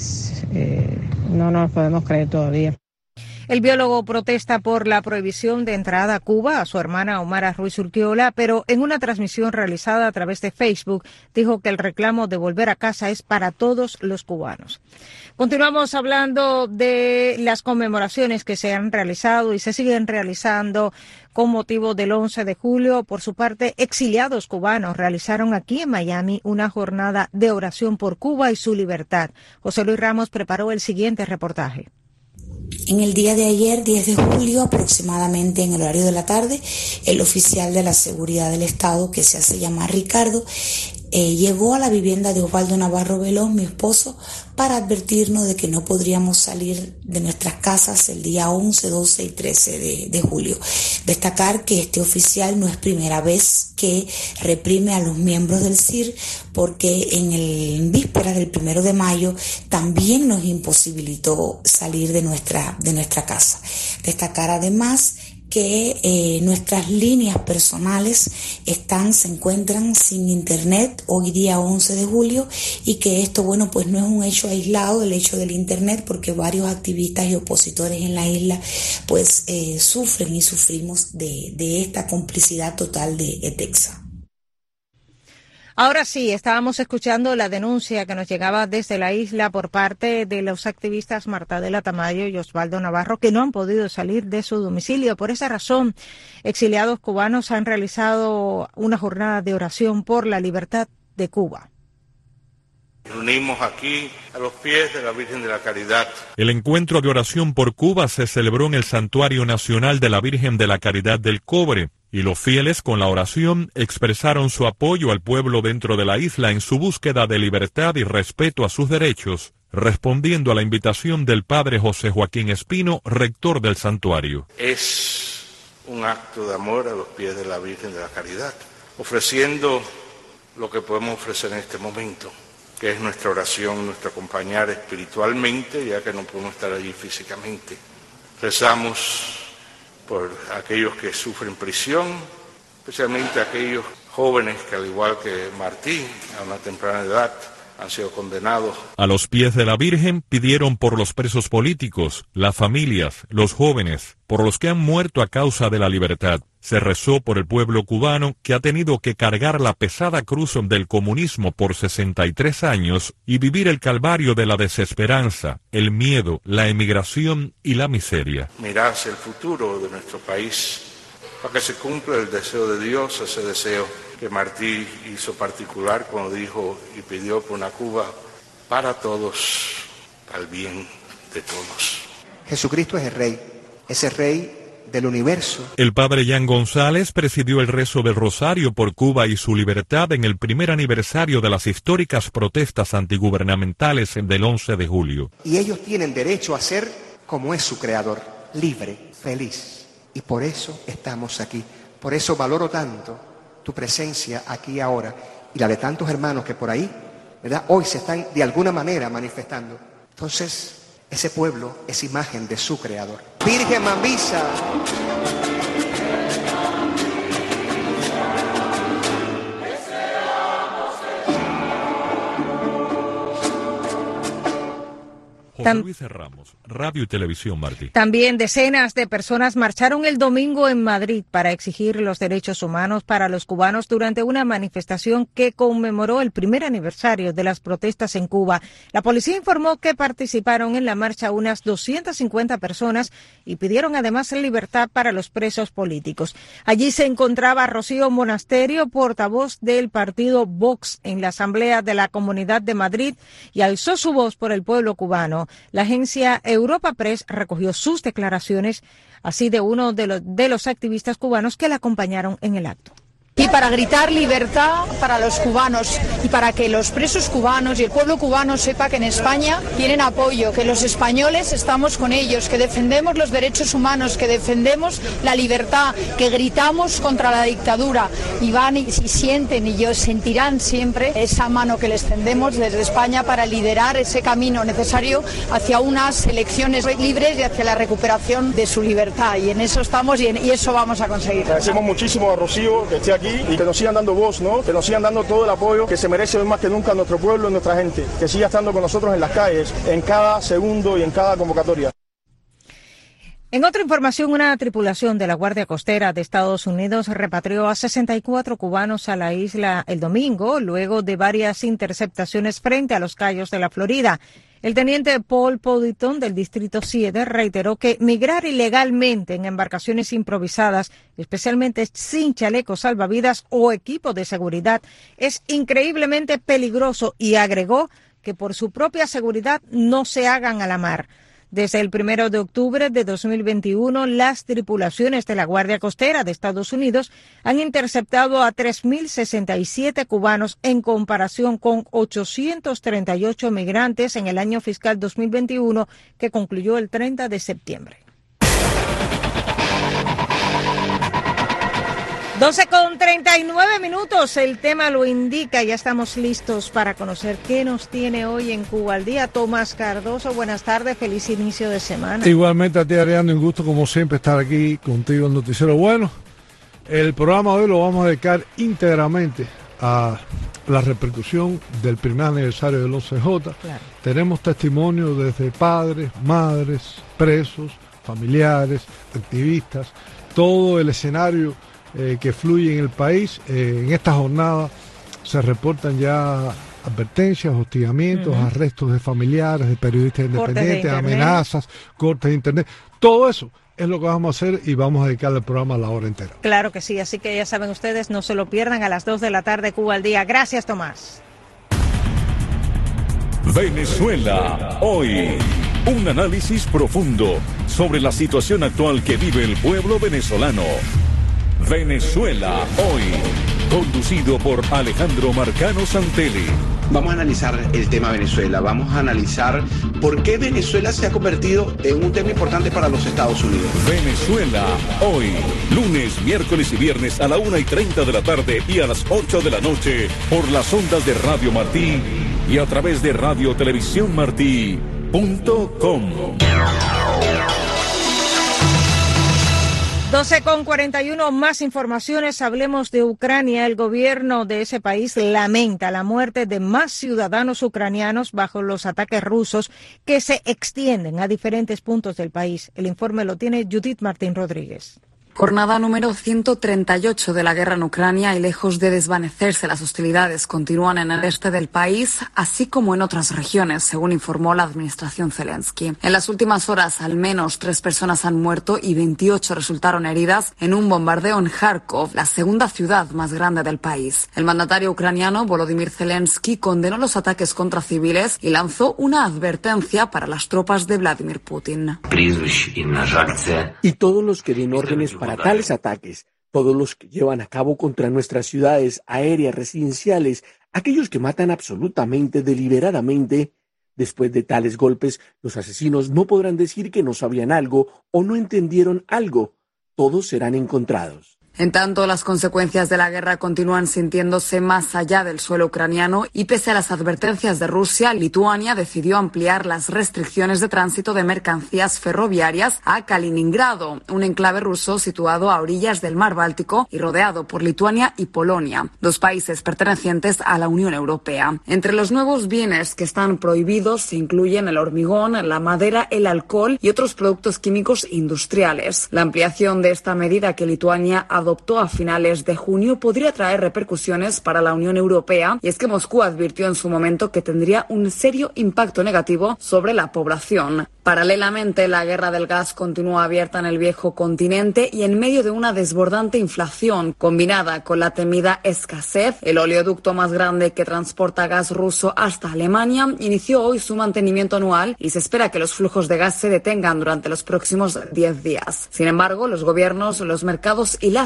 no nos podemos creer todavía. El biólogo protesta por la prohibición de entrada a Cuba a su hermana Omara Ruiz Urquiola, pero en una transmisión realizada a través de Facebook dijo que el reclamo de volver a casa es para todos los cubanos. Continuamos hablando de las conmemoraciones que se han realizado y se siguen realizando con motivo del 11 de julio. Por su parte, exiliados cubanos realizaron aquí en Miami una jornada de oración por Cuba y su libertad. José Luis Ramos preparó el siguiente reportaje. En el día de ayer, 10 de julio, aproximadamente en el horario de la tarde, el oficial de la seguridad del Estado, que se hace llamar Ricardo, llegó a la vivienda de Osvaldo Navarro Veloz, mi esposo, para advertirnos de que no podríamos salir de nuestras casas el día 11, 12 y 13 de julio. Destacar que este oficial no es primera vez que reprime a los miembros del CIR, porque en vísperas del 1 de mayo también nos imposibilitó salir de nuestra casa. Destacar además que nuestras líneas personales se encuentran sin internet hoy día 11 de julio y que esto, bueno, pues no es un hecho aislado, el hecho del internet, porque varios activistas y opositores en la isla pues sufren y sufrimos de esta complicidad total de ETEXA. Ahora sí, estábamos escuchando la denuncia que nos llegaba desde la isla por parte de los activistas Marta Adela Tamayo y Osvaldo Navarro, que no han podido salir de su domicilio. Por esa razón, exiliados cubanos han realizado una jornada de oración por la libertad de Cuba. Reunimos aquí a los pies de la Virgen de la Caridad. El encuentro de oración por Cuba se celebró en el Santuario Nacional de la Virgen de la Caridad del Cobre, y los fieles con la oración expresaron su apoyo al pueblo dentro de la isla en su búsqueda de libertad y respeto a sus derechos, respondiendo a la invitación del padre José Joaquín Espino, rector del santuario. Es un acto de amor a los pies de la Virgen de la Caridad, ofreciendo lo que podemos ofrecer en este momento, que es nuestra oración, nuestro acompañar espiritualmente, ya que no podemos estar allí físicamente. Rezamos por aquellos que sufren prisión, especialmente aquellos jóvenes que, al igual que Martí, a una temprana edad, han sido condenados. A los pies de la Virgen pidieron por los presos políticos, las familias, los jóvenes, por los que han muerto a causa de la libertad. Se rezó por el pueblo cubano que ha tenido que cargar la pesada cruz del comunismo por 63 años y vivir el calvario de la desesperanza, el miedo, la emigración y la miseria. Mirar hacia el futuro de nuestro país para que se cumpla el deseo de Dios, ese deseo que Martí hizo particular cuando dijo y pidió por una Cuba para todos, para el bien de todos. Jesucristo es el Rey, es el Rey del universo. El padre Jan González presidió el rezo del Rosario por Cuba y su libertad en el primer aniversario de las históricas protestas antigubernamentales del 11 de julio. Y ellos tienen derecho a ser como es su creador, libre, feliz. Y por eso estamos aquí. Por eso valoro tanto tu presencia aquí ahora y la de tantos hermanos que por ahí, ¿verdad?, hoy se están de alguna manera manifestando. Entonces, ese pueblo es imagen de su creador. Virgen Mambisa. José Luis Ramos, Radio y Televisión Martí. También decenas de personas marcharon el domingo en Madrid para exigir los derechos humanos para los cubanos durante una manifestación que conmemoró el primer aniversario de las protestas en Cuba. La policía informó que participaron en la marcha unas 250 personas y pidieron además libertad para los presos políticos. Allí se encontraba Rocío Monasterio, portavoz del partido Vox en la Asamblea de la Comunidad de Madrid, y alzó su voz por el pueblo cubano. La agencia Europa Press recogió sus declaraciones, así de uno de los activistas cubanos que la acompañaron en el acto. Y para gritar libertad para los cubanos y para que los presos cubanos y el pueblo cubano sepa que en España tienen apoyo, que los españoles estamos con ellos, que defendemos los derechos humanos, que defendemos la libertad, que gritamos contra la dictadura y van y sienten y sentirán siempre esa mano que les tendemos desde España para liderar ese camino necesario hacia unas elecciones libres y hacia la recuperación de su libertad, y en eso estamos y eso vamos a conseguir. Agradecemos muchísimo a Rocío que esté aquí y que nos sigan dando voz, ¿no? Que nos sigan dando todo el apoyo que se merece hoy más que nunca nuestro pueblo y nuestra gente, que siga estando con nosotros en las calles, en cada segundo y en cada convocatoria. En otra información, una tripulación de la Guardia Costera de Estados Unidos repatrió a 64 cubanos a la isla el domingo, luego de varias interceptaciones frente a los Cayos de la Florida. El teniente Paul Poditon del Distrito 7 reiteró que migrar ilegalmente en embarcaciones improvisadas, especialmente sin chalecos salvavidas o equipo de seguridad, es increíblemente peligroso, y agregó que por su propia seguridad no se hagan a la mar. Desde el 1 de octubre de 2021, las tripulaciones de la Guardia Costera de Estados Unidos han interceptado a 3.067 cubanos en comparación con 838 migrantes en el año fiscal 2021, que concluyó el 30 de septiembre. 12:39, el tema lo indica, ya estamos listos para conocer qué nos tiene hoy en Cuba al Día. Tomás Cardoso, buenas tardes, feliz inicio de semana. Igualmente a ti, Ariana, un gusto como siempre estar aquí contigo en Noticiero Bueno. El programa de hoy lo vamos a dedicar íntegramente a la repercusión del primer aniversario del 11J. Claro. Tenemos testimonios desde padres, madres, presos, familiares, activistas, todo el escenario que fluye en el país. En esta jornada se reportan ya advertencias, hostigamientos, arrestos de familiares, de periodistas independientes, amenazas, cortes de internet. Todo eso es lo que vamos a hacer y vamos a dedicar el programa a la hora entera. Claro que sí, así que ya saben ustedes, no se lo pierdan a las 2 de la tarde, Cuba al Día. Gracias, Tomás. Venezuela hoy. Un análisis profundo sobre la situación actual que vive el pueblo venezolano. Venezuela hoy, conducido por Alejandro Marcano Santelli. Vamos a analizar el tema Venezuela, vamos a analizar por qué Venezuela se ha convertido en un tema importante para los Estados Unidos. Venezuela hoy, lunes, miércoles y viernes a la 1:30 de la tarde y a las 8 de la noche por las ondas de Radio Martí y a través de radiotelevisiónmartí.com. 12:41, más informaciones. Hablemos de Ucrania. El gobierno de ese país lamenta la muerte de más ciudadanos ucranianos bajo los ataques rusos que se extienden a diferentes puntos del país. El informe lo tiene Judith Martín Rodríguez. Jornada número 138 de la guerra en Ucrania, y lejos de desvanecerse las hostilidades continúan en el este del país, así como en otras regiones, según informó la administración Zelensky. En las últimas horas, al menos 3 personas han muerto y 28 resultaron heridas en un bombardeo en Kharkov, la segunda ciudad más grande del país. El mandatario ucraniano Volodymyr Zelensky condenó los ataques contra civiles y lanzó una advertencia para las tropas de Vladimir Putin. Y todos los que den órdenes para tales ataques, todos los que llevan a cabo contra nuestras ciudades aéreas residenciales, aquellos que matan absolutamente deliberadamente, después de tales golpes, los asesinos no podrán decir que no sabían algo o no entendieron algo. Todos serán encontrados. En tanto, las consecuencias de la guerra continúan sintiéndose más allá del suelo ucraniano y pese a las advertencias de Rusia, Lituania decidió ampliar las restricciones de tránsito de mercancías ferroviarias a Kaliningrado, un enclave ruso situado a orillas del mar Báltico y rodeado por Lituania y Polonia, 2 países pertenecientes a la Unión Europea. Entre los nuevos bienes que están prohibidos se incluyen el hormigón, la madera, el alcohol y otros productos químicos industriales. La ampliación de esta medida que Lituania adoptó a finales de junio podría traer repercusiones para la Unión Europea, y es que Moscú advirtió en su momento que tendría un serio impacto negativo sobre la población. Paralelamente, la guerra del gas continúa abierta en el viejo continente y en medio de una desbordante inflación combinada con la temida escasez. El oleoducto más grande que transporta gas ruso hasta Alemania inició hoy su mantenimiento anual y se espera que los flujos de gas se detengan durante los próximos 10 días. Sin embargo, los gobiernos, los mercados y las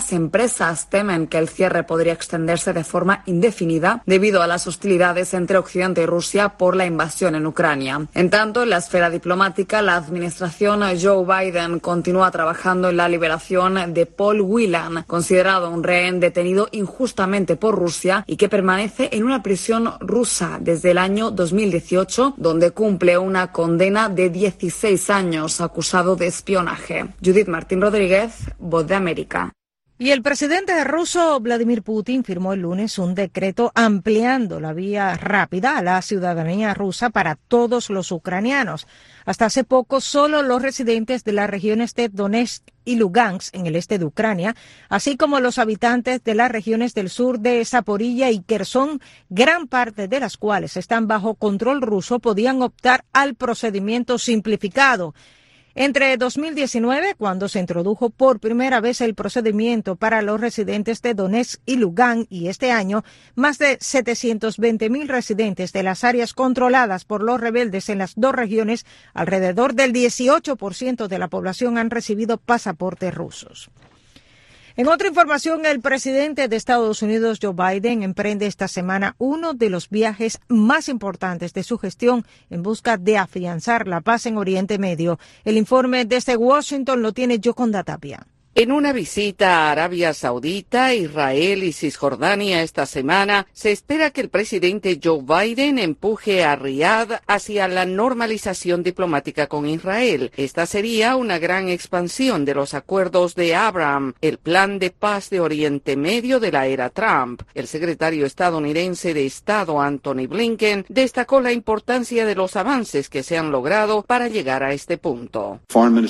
algunas empresas temen que el cierre podría extenderse de forma indefinida debido a las hostilidades entre Occidente y Rusia por la invasión en Ucrania. En tanto, en la esfera diplomática, la administración Joe Biden continúa trabajando en la liberación de Paul Whelan, considerado un rehén detenido injustamente por Rusia y que permanece en una prisión rusa desde el año 2018, donde cumple una condena de 16 años acusado de espionaje. Judith Martín Rodríguez, Voz de América. Y el presidente ruso Vladimir Putin firmó el lunes un decreto ampliando la vía rápida a la ciudadanía rusa para todos los ucranianos. Hasta hace poco, solo los residentes de las regiones de Donetsk y Lugansk, en el este de Ucrania, así como los habitantes de las regiones del sur de Zaporilla y Kherson, gran parte de las cuales están bajo control ruso, podían optar al procedimiento simplificado. Entre 2019, cuando se introdujo por primera vez el procedimiento para los residentes de Donetsk y Lugansk, y este año, más de 720.000 residentes de las áreas controladas por los rebeldes en las dos regiones, alrededor del 18% de la población han recibido pasaportes rusos. En otra información, el presidente de Estados Unidos, Joe Biden, emprende esta semana uno de los viajes más importantes de su gestión en busca de afianzar la paz en Oriente Medio. El informe desde Washington lo tiene Yoconda Tapia. En una visita a Arabia Saudita, Israel y Cisjordania esta semana, se espera que el presidente Joe Biden empuje a Riad hacia la normalización diplomática con Israel. Esta sería una gran expansión de los acuerdos de Abraham, el plan de paz de Oriente Medio de la era Trump. El secretario estadounidense de Estado, Antony Blinken, destacó la importancia de los avances que se han logrado para llegar a este punto.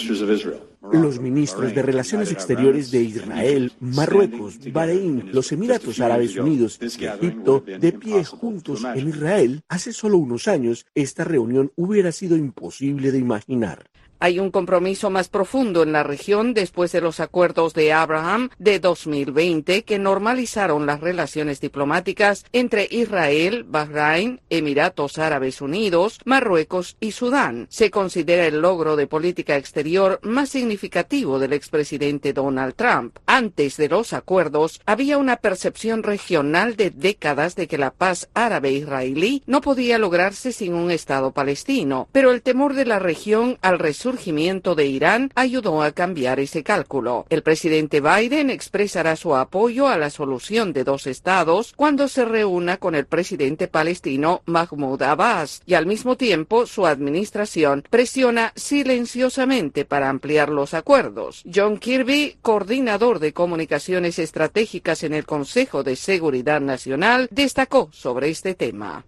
Los ministros de Relaciones Exteriores de Israel, Marruecos, Bahrein, los Emiratos Árabes Unidos y Egipto, de pie juntos en Israel, hace solo unos años, esta reunión hubiera sido imposible de imaginar. Hay un compromiso más profundo en la región después de los acuerdos de Abraham de 2020 que normalizaron las relaciones diplomáticas entre Israel, Bahrein, Emiratos Árabes Unidos, Marruecos y Sudán. Se considera el logro de política exterior más significativo del expresidente Donald Trump. Antes de los acuerdos, había una percepción regional de décadas de que la paz árabe-israelí no podía lograrse sin un Estado palestino, pero el temor de la región al resurgimiento de Irán ayudó a cambiar ese cálculo. El presidente Biden expresará su apoyo a la solución de dos estados cuando se reúna con el presidente palestino Mahmoud Abbas, y al mismo tiempo su administración presiona silenciosamente para ampliar los acuerdos. John Kirby, coordinador de comunicaciones estratégicas en el Consejo de Seguridad Nacional, destacó sobre este tema.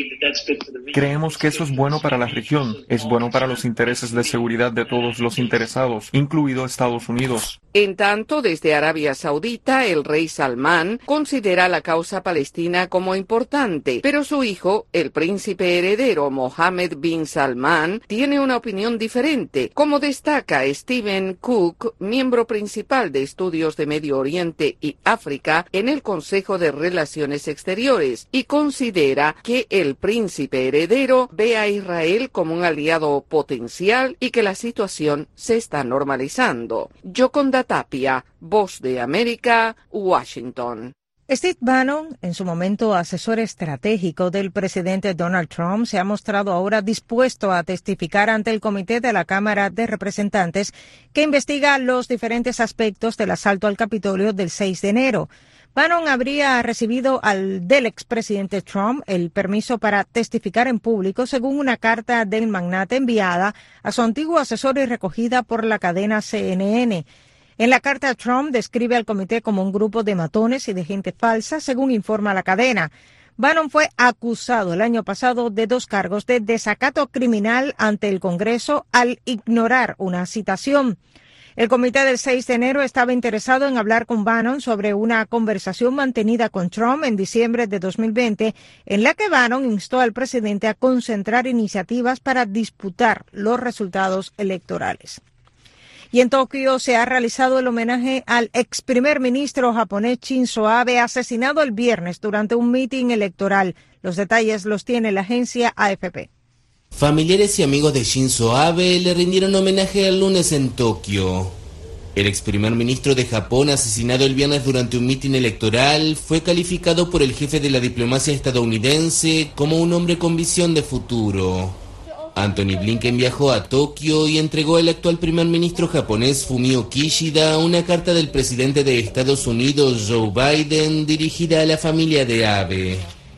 Creemos que eso es bueno para la región, es bueno para los intereses de seguridad de todos los interesados, incluido Estados Unidos. En tanto, desde Arabia Saudita, el rey Salmán considera la causa palestina como importante, pero su hijo, el príncipe heredero Mohammed bin Salman, tiene una opinión diferente, como destaca Stephen Cook, miembro principal de estudios de Medio Oriente y África en el Consejo de Relaciones Exteriores, y considera que el príncipe heredero ve a Israel como un aliado potencial y que la situación se está normalizando. Yoconda Tapia, Voz de América, Washington. Steve Bannon, en su momento asesor estratégico del presidente Donald Trump, se ha mostrado ahora dispuesto a testificar ante el comité de la Cámara de Representantes que investiga los diferentes aspectos del asalto al Capitolio del 6 de enero. Bannon habría recibido del expresidente Trump el permiso para testificar en público según una carta del magnate enviada a su antiguo asesor y recogida por la cadena CNN. En la carta, Trump describe al comité como un grupo de matones y de gente falsa, según informa la cadena. Bannon fue acusado el año pasado de 2 cargos de desacato criminal ante el Congreso al ignorar una citación. El comité del 6 de enero estaba interesado en hablar con Bannon sobre una conversación mantenida con Trump en diciembre de 2020, en la que Bannon instó al presidente a concentrar iniciativas para disputar los resultados electorales. Y en Tokio se ha realizado el homenaje al ex primer ministro japonés Shinzo Abe, asesinado el viernes durante un mitin electoral. Los detalles los tiene la agencia AFP. Familiares y amigos de Shinzo Abe le rindieron homenaje el lunes en Tokio. El ex primer ministro de Japón, asesinado el viernes durante un mitin electoral, fue calificado por el jefe de la diplomacia estadounidense como un hombre con visión de futuro. Anthony Blinken viajó a Tokio y entregó al actual primer ministro japonés Fumio Kishida una carta del presidente de Estados Unidos, Joe Biden, dirigida a la familia de Abe.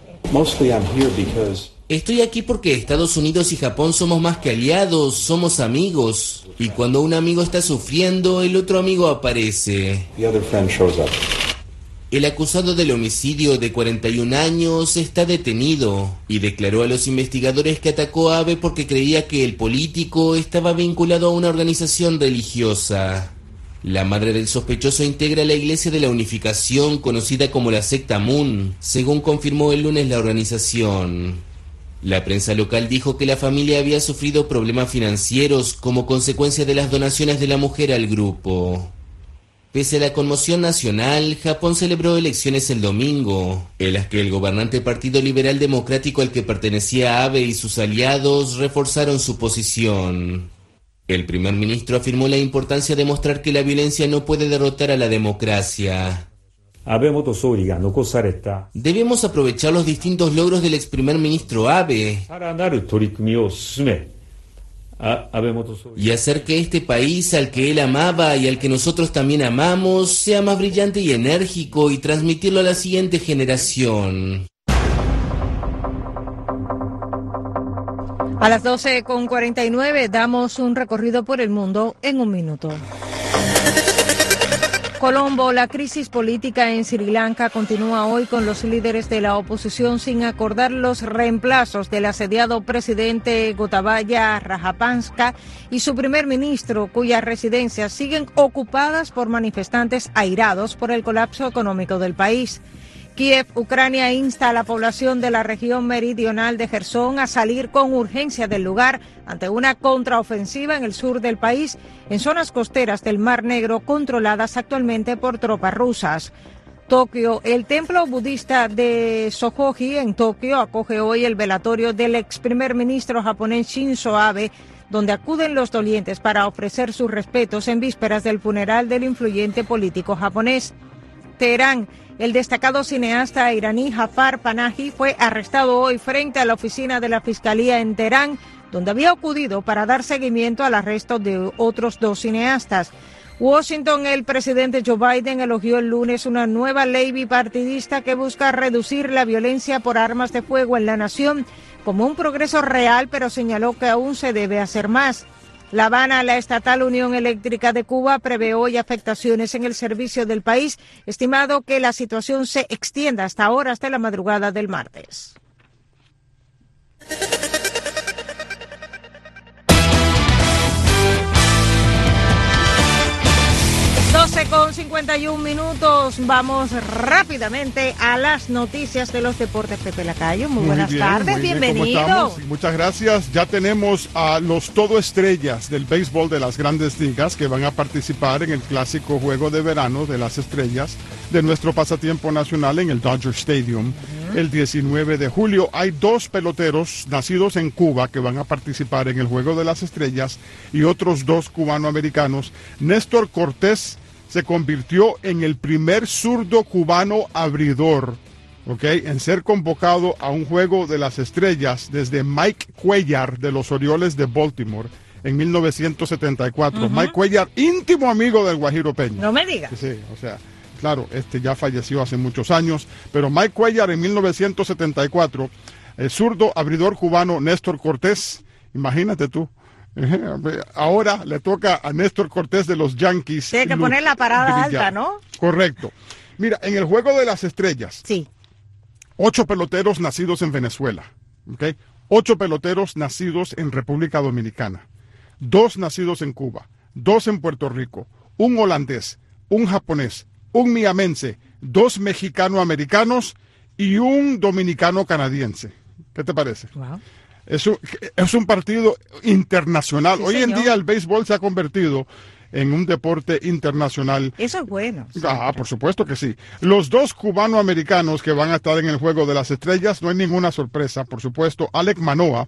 Estoy aquí porque Estados Unidos y Japón somos más que aliados, somos amigos. Y cuando un amigo está sufriendo, el otro amigo aparece. El acusado del homicidio de 41 años está detenido y declaró a los investigadores que atacó a Abe porque creía que el político estaba vinculado a una organización religiosa. La madre del sospechoso integra la Iglesia de la Unificación, conocida como la secta Moon, según confirmó el lunes la organización. La prensa local dijo que la familia había sufrido problemas financieros como consecuencia de las donaciones de la mujer al grupo. Pese a la conmoción nacional, Japón celebró elecciones el domingo, en las que el gobernante Partido Liberal Democrático al que pertenecía Abe y sus aliados reforzaron su posición. El primer ministro afirmó la importancia de mostrar que la violencia no puede derrotar a la democracia. Debemos aprovechar los distintos logros del ex primer ministro Abe y hacer que este país al que él amaba y al que nosotros también amamos sea más brillante y enérgico y transmitirlo a la siguiente generación. A las 12:49 damos un recorrido por el mundo en un minuto. Colombo, la crisis política en Sri Lanka continúa hoy con los líderes de la oposición sin acordar los reemplazos del asediado presidente Gotabaya Rajapaksa y su primer ministro, cuyas residencias siguen ocupadas por manifestantes airados por el colapso económico del país. Kiev, Ucrania, insta a la población de la región meridional de Jersón a salir con urgencia del lugar ante una contraofensiva en el sur del país, en zonas costeras del Mar Negro controladas actualmente por tropas rusas. Tokio, el templo budista de Sohoji en Tokio acoge hoy el velatorio del ex primer ministro japonés Shinzo Abe, donde acuden los dolientes para ofrecer sus respetos en vísperas del funeral del influyente político japonés. Teherán, el destacado cineasta iraní Jafar Panahi fue arrestado hoy frente a la oficina de la Fiscalía en Teherán, donde había acudido para dar seguimiento al arresto de otros 2 cineastas. Washington, el presidente Joe Biden elogió el lunes una nueva ley bipartidista que busca reducir la violencia por armas de fuego en la nación como un progreso real, pero señaló que aún se debe hacer más. La Habana, la estatal Unión Eléctrica de Cuba, prevé hoy afectaciones en el servicio del país, estimado que la situación se extienda hasta horas de la madrugada del martes. 12:51. Vamos rápidamente a las noticias de los deportes. Pepe Lacayo, muy buenas tardes, bienvenido. Muchas gracias. Ya tenemos a los todoestrellas del béisbol de las Grandes Ligas que van a participar en el clásico juego de verano de las estrellas de nuestro pasatiempo nacional en el Dodger Stadium el 19 de julio. Hay 2 peloteros nacidos en Cuba que van a participar en el juego de las estrellas y otros 2 cubanoamericanos. Néstor Cortés se convirtió en el primer zurdo cubano abridor, en ser convocado a un juego de las estrellas desde Mike Cuellar de los Orioles de Baltimore en 1974. Mike Cuellar, íntimo amigo del Guajiro Peña. No me digas. Sí, claro, ya falleció hace muchos años, pero Mike Cuellar en 1974, el zurdo abridor cubano Néstor Cortés, imagínate tú. Ahora le toca a Néstor Cortés de los Yankees. Tiene que poner la parada alta, ¿no? Correcto. Mira, en el juego de las estrellas, sí, 8 peloteros nacidos en Venezuela, 8 peloteros nacidos en República Dominicana, 2 nacidos en Cuba, 2 en Puerto Rico, un holandés, un japonés, un miamense, 2 mexicano-americanos y un dominicano-canadiense. ¿Qué te parece? Wow. Es un partido internacional. Sí, hoy señor. en día el béisbol se ha convertido en un deporte internacional. Eso es bueno. Sí. Por supuesto que sí. Los 2 cubanoamericanos que van a estar en el juego de las estrellas, no hay ninguna sorpresa, por supuesto. Alek Manoah,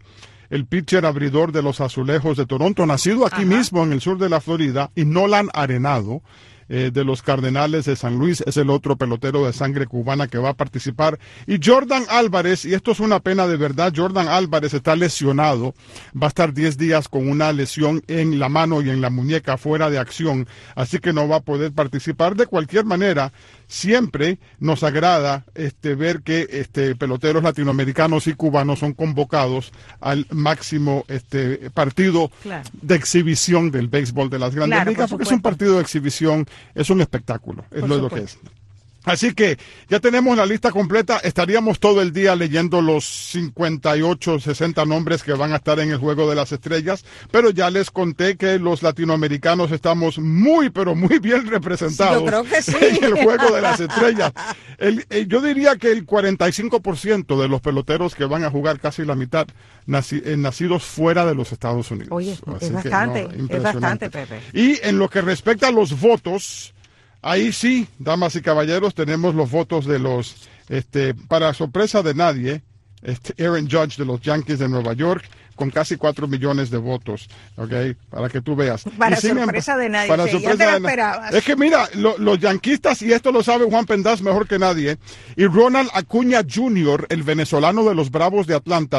el pitcher abridor de los Azulejos de Toronto, nacido aquí mismo en el sur de la Florida, y Nolan Arenado, de los Cardenales de San Luis, es el otro pelotero de sangre cubana que va a participar. Y Jordan Álvarez, y esto es una pena de verdad, Jordan Álvarez está lesionado, va a estar 10 días con una lesión en la mano y en la muñeca fuera de acción, así que no va a poder participar. De cualquier manera, siempre nos agrada ver que peloteros latinoamericanos y cubanos son convocados al máximo partido de exhibición del béisbol de las Grandes Ligas, porque es un partido de exhibición, es un espectáculo, es lo que es. Así que ya tenemos la lista completa. Estaríamos todo el día leyendo los 58, 60 nombres que van a estar en el Juego de las Estrellas, pero ya les conté que los latinoamericanos estamos muy, pero muy bien representados. Yo creo que sí. En el Juego de las Estrellas. Yo diría que el 45% de los peloteros que van a jugar, casi la mitad, nacidos fuera de los Estados Unidos. Oye, así es bastante, Pepe. Y en lo que respecta a los votos, ahí sí, damas y caballeros, tenemos los votos de los, para sorpresa de nadie, Aaron Judge de los Yankees de Nueva York, con casi 4 millones de votos, ¿ok? Para que tú veas. Para sorpresa de nadie, sí, ya te lo esperabas. Es que mira, los yanquistas, y esto lo sabe Juan Pendaz mejor que nadie, y Ronald Acuña Jr., el venezolano de los Bravos de Atlanta,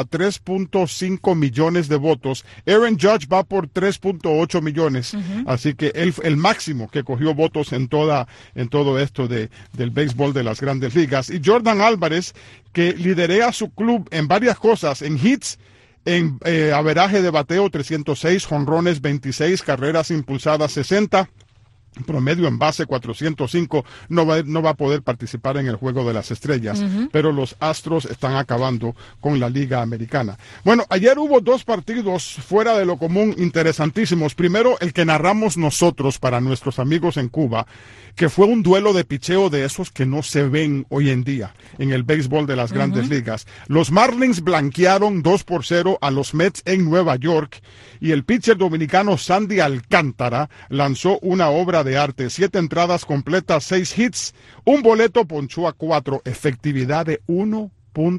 3.5 millones de votos. Aaron Judge va por 3.8 millones, así que el máximo que cogió votos en todo esto del béisbol de las Grandes Ligas. Y Jordan Álvarez, que liderea su club en varias cosas, en hits, en averaje de bateo 306, jonrones 26, carreras impulsadas 60, promedio en base 405, no va a poder participar en el Juego de las Estrellas, pero los Astros están acabando con la Liga Americana. Bueno, ayer hubo 2 partidos fuera de lo común interesantísimos. Primero, el que narramos nosotros para nuestros amigos en Cuba, que fue un duelo de picheo de esos que no se ven hoy en día en el béisbol de las Grandes Ligas. Los Marlins blanquearon 2-0 a los Mets en Nueva York, y el pitcher dominicano Sandy Alcántara lanzó una obra de arte, 7 entradas completas, 6 hits, un boleto, ponchó a 4, efectividad de 1.73.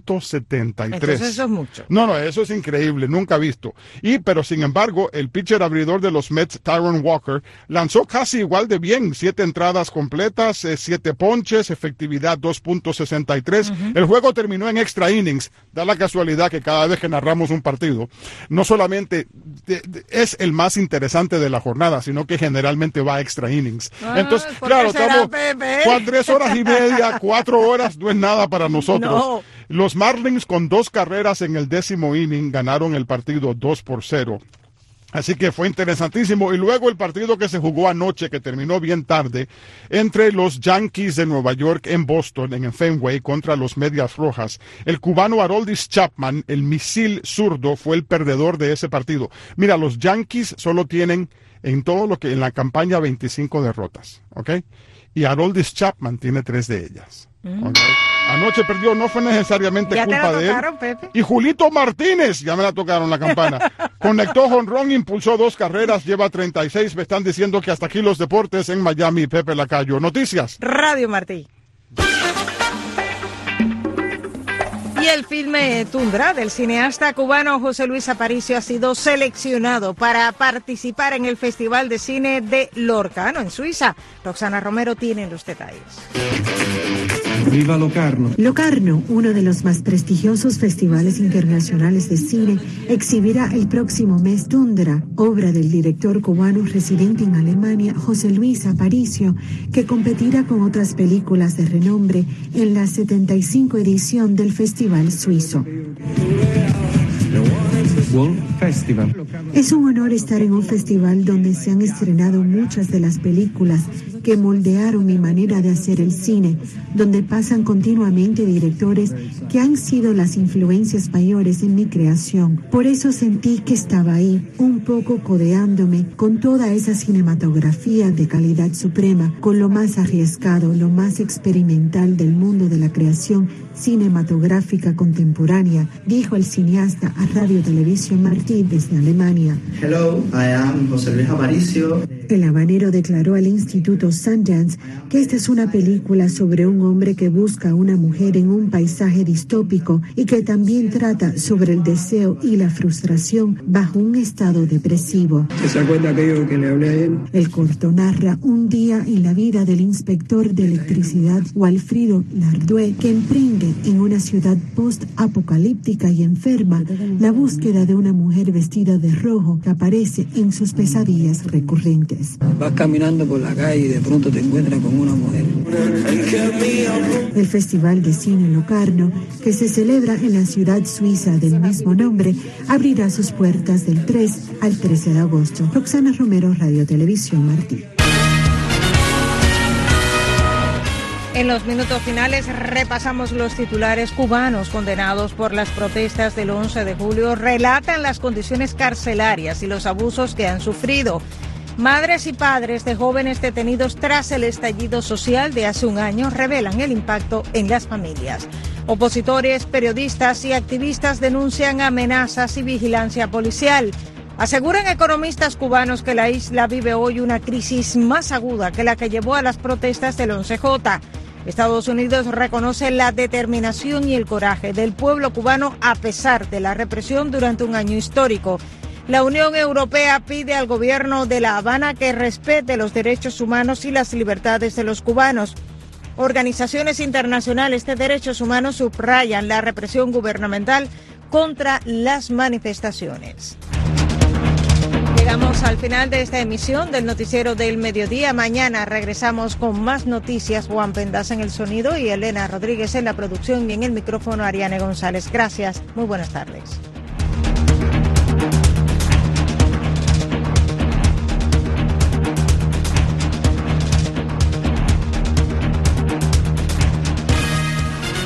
Entonces eso es mucho. No, eso es increíble, nunca visto. Pero sin embargo, el pitcher abridor de los Mets, Taijuan Walker, lanzó casi igual de bien, 7 entradas completas, 7 ponches, efectividad 2.63. El juego terminó en extra innings. Da la casualidad que cada vez que narramos un partido, no solamente es el más interesante de la jornada, sino que generalmente va a extra innings. Entonces, claro, estamos 3 horas y media, 4 horas, no es nada para nosotros. No. Los Marlins, con 2 carreras en el 10º inning, ganaron el partido 2-0. Así que fue interesantísimo. Y luego el partido que se jugó anoche, que terminó bien tarde, entre los Yankees de Nueva York en Boston, en el Fenway, contra los Medias Rojas. El cubano Aroldis Chapman, el misil zurdo, fue el perdedor de ese partido. Mira, los Yankees solo tienen en la campaña 25 derrotas, ¿ok? Y Aroldis Chapman tiene 3 de ellas, ¿ok? Anoche perdió, no fue necesariamente culpa de él. Pepe. Y Julito Martínez, ya me la tocaron la campana, conectó jonrón, impulsó 2 carreras, lleva 36. Me están diciendo que hasta aquí los deportes en Miami. Pepe Lacayo. Noticias. Radio Martí. Y el filme Tundra del cineasta cubano José Luis Aparicio ha sido seleccionado para participar en el Festival de Cine de Locarno, en Suiza. Roxana Romero tiene los detalles. ¡Viva Locarno! Locarno, uno de los más prestigiosos festivales internacionales de cine, exhibirá el próximo mes Tundra, obra del director cubano residente en Alemania, José Luis Aparicio, que competirá con otras películas de renombre en la 75 edición del Festival Suizo. World Festival. Es un honor estar en un festival donde se han estrenado muchas de las películas que moldearon mi manera de hacer el cine, donde pasan continuamente directores que han sido las influencias mayores en mi creación. Por eso sentí que estaba ahí, un poco codeándome con toda esa cinematografía de calidad suprema, con lo más arriesgado, lo más experimental del mundo de la creación cinematográfica contemporánea, dijo el cineasta a Radio Televisión Martí desde Alemania. Hello, I am José Luis Aparicio. El habanero declaró al Instituto Sundance que esta es una película sobre un hombre que busca a una mujer en un paisaje distópico y que también trata sobre el deseo y la frustración bajo un estado depresivo. ¿Se acuerda aquello que le hablé ayer? El corto narra un día en la vida del inspector de electricidad Walfrido Lardue, que emprende en una ciudad post-apocalíptica y enferma la búsqueda de una mujer vestida de rojo que aparece en sus pesadillas recurrentes. Vas caminando por la calle y de pronto te encuentras con una mujer. El Festival de Cine Locarno, que se celebra en la ciudad suiza del mismo nombre, abrirá sus puertas del 3 al 13 de agosto. Roxana Romero, Radio Televisión Martí. En los minutos finales repasamos los titulares. Cubanos condenados por las protestas del 11 de julio relatan las condiciones carcelarias y los abusos que han sufrido. Madres y padres de jóvenes detenidos tras el estallido social de hace un año revelan el impacto en las familias. Opositores, periodistas y activistas denuncian amenazas y vigilancia policial. Aseguran economistas cubanos que la isla vive hoy una crisis más aguda que la que llevó a las protestas del 11J. Estados Unidos reconoce la determinación y el coraje del pueblo cubano a pesar de la represión durante un año histórico. La Unión Europea pide al gobierno de La Habana que respete los derechos humanos y las libertades de los cubanos. Organizaciones internacionales de derechos humanos subrayan la represión gubernamental contra las manifestaciones. Llegamos al final de esta emisión del Noticiero del Mediodía. Mañana regresamos con más noticias. Juan Pendas en el sonido y Elena Rodríguez en la producción y en el micrófono Ariane González. Gracias. Muy buenas tardes.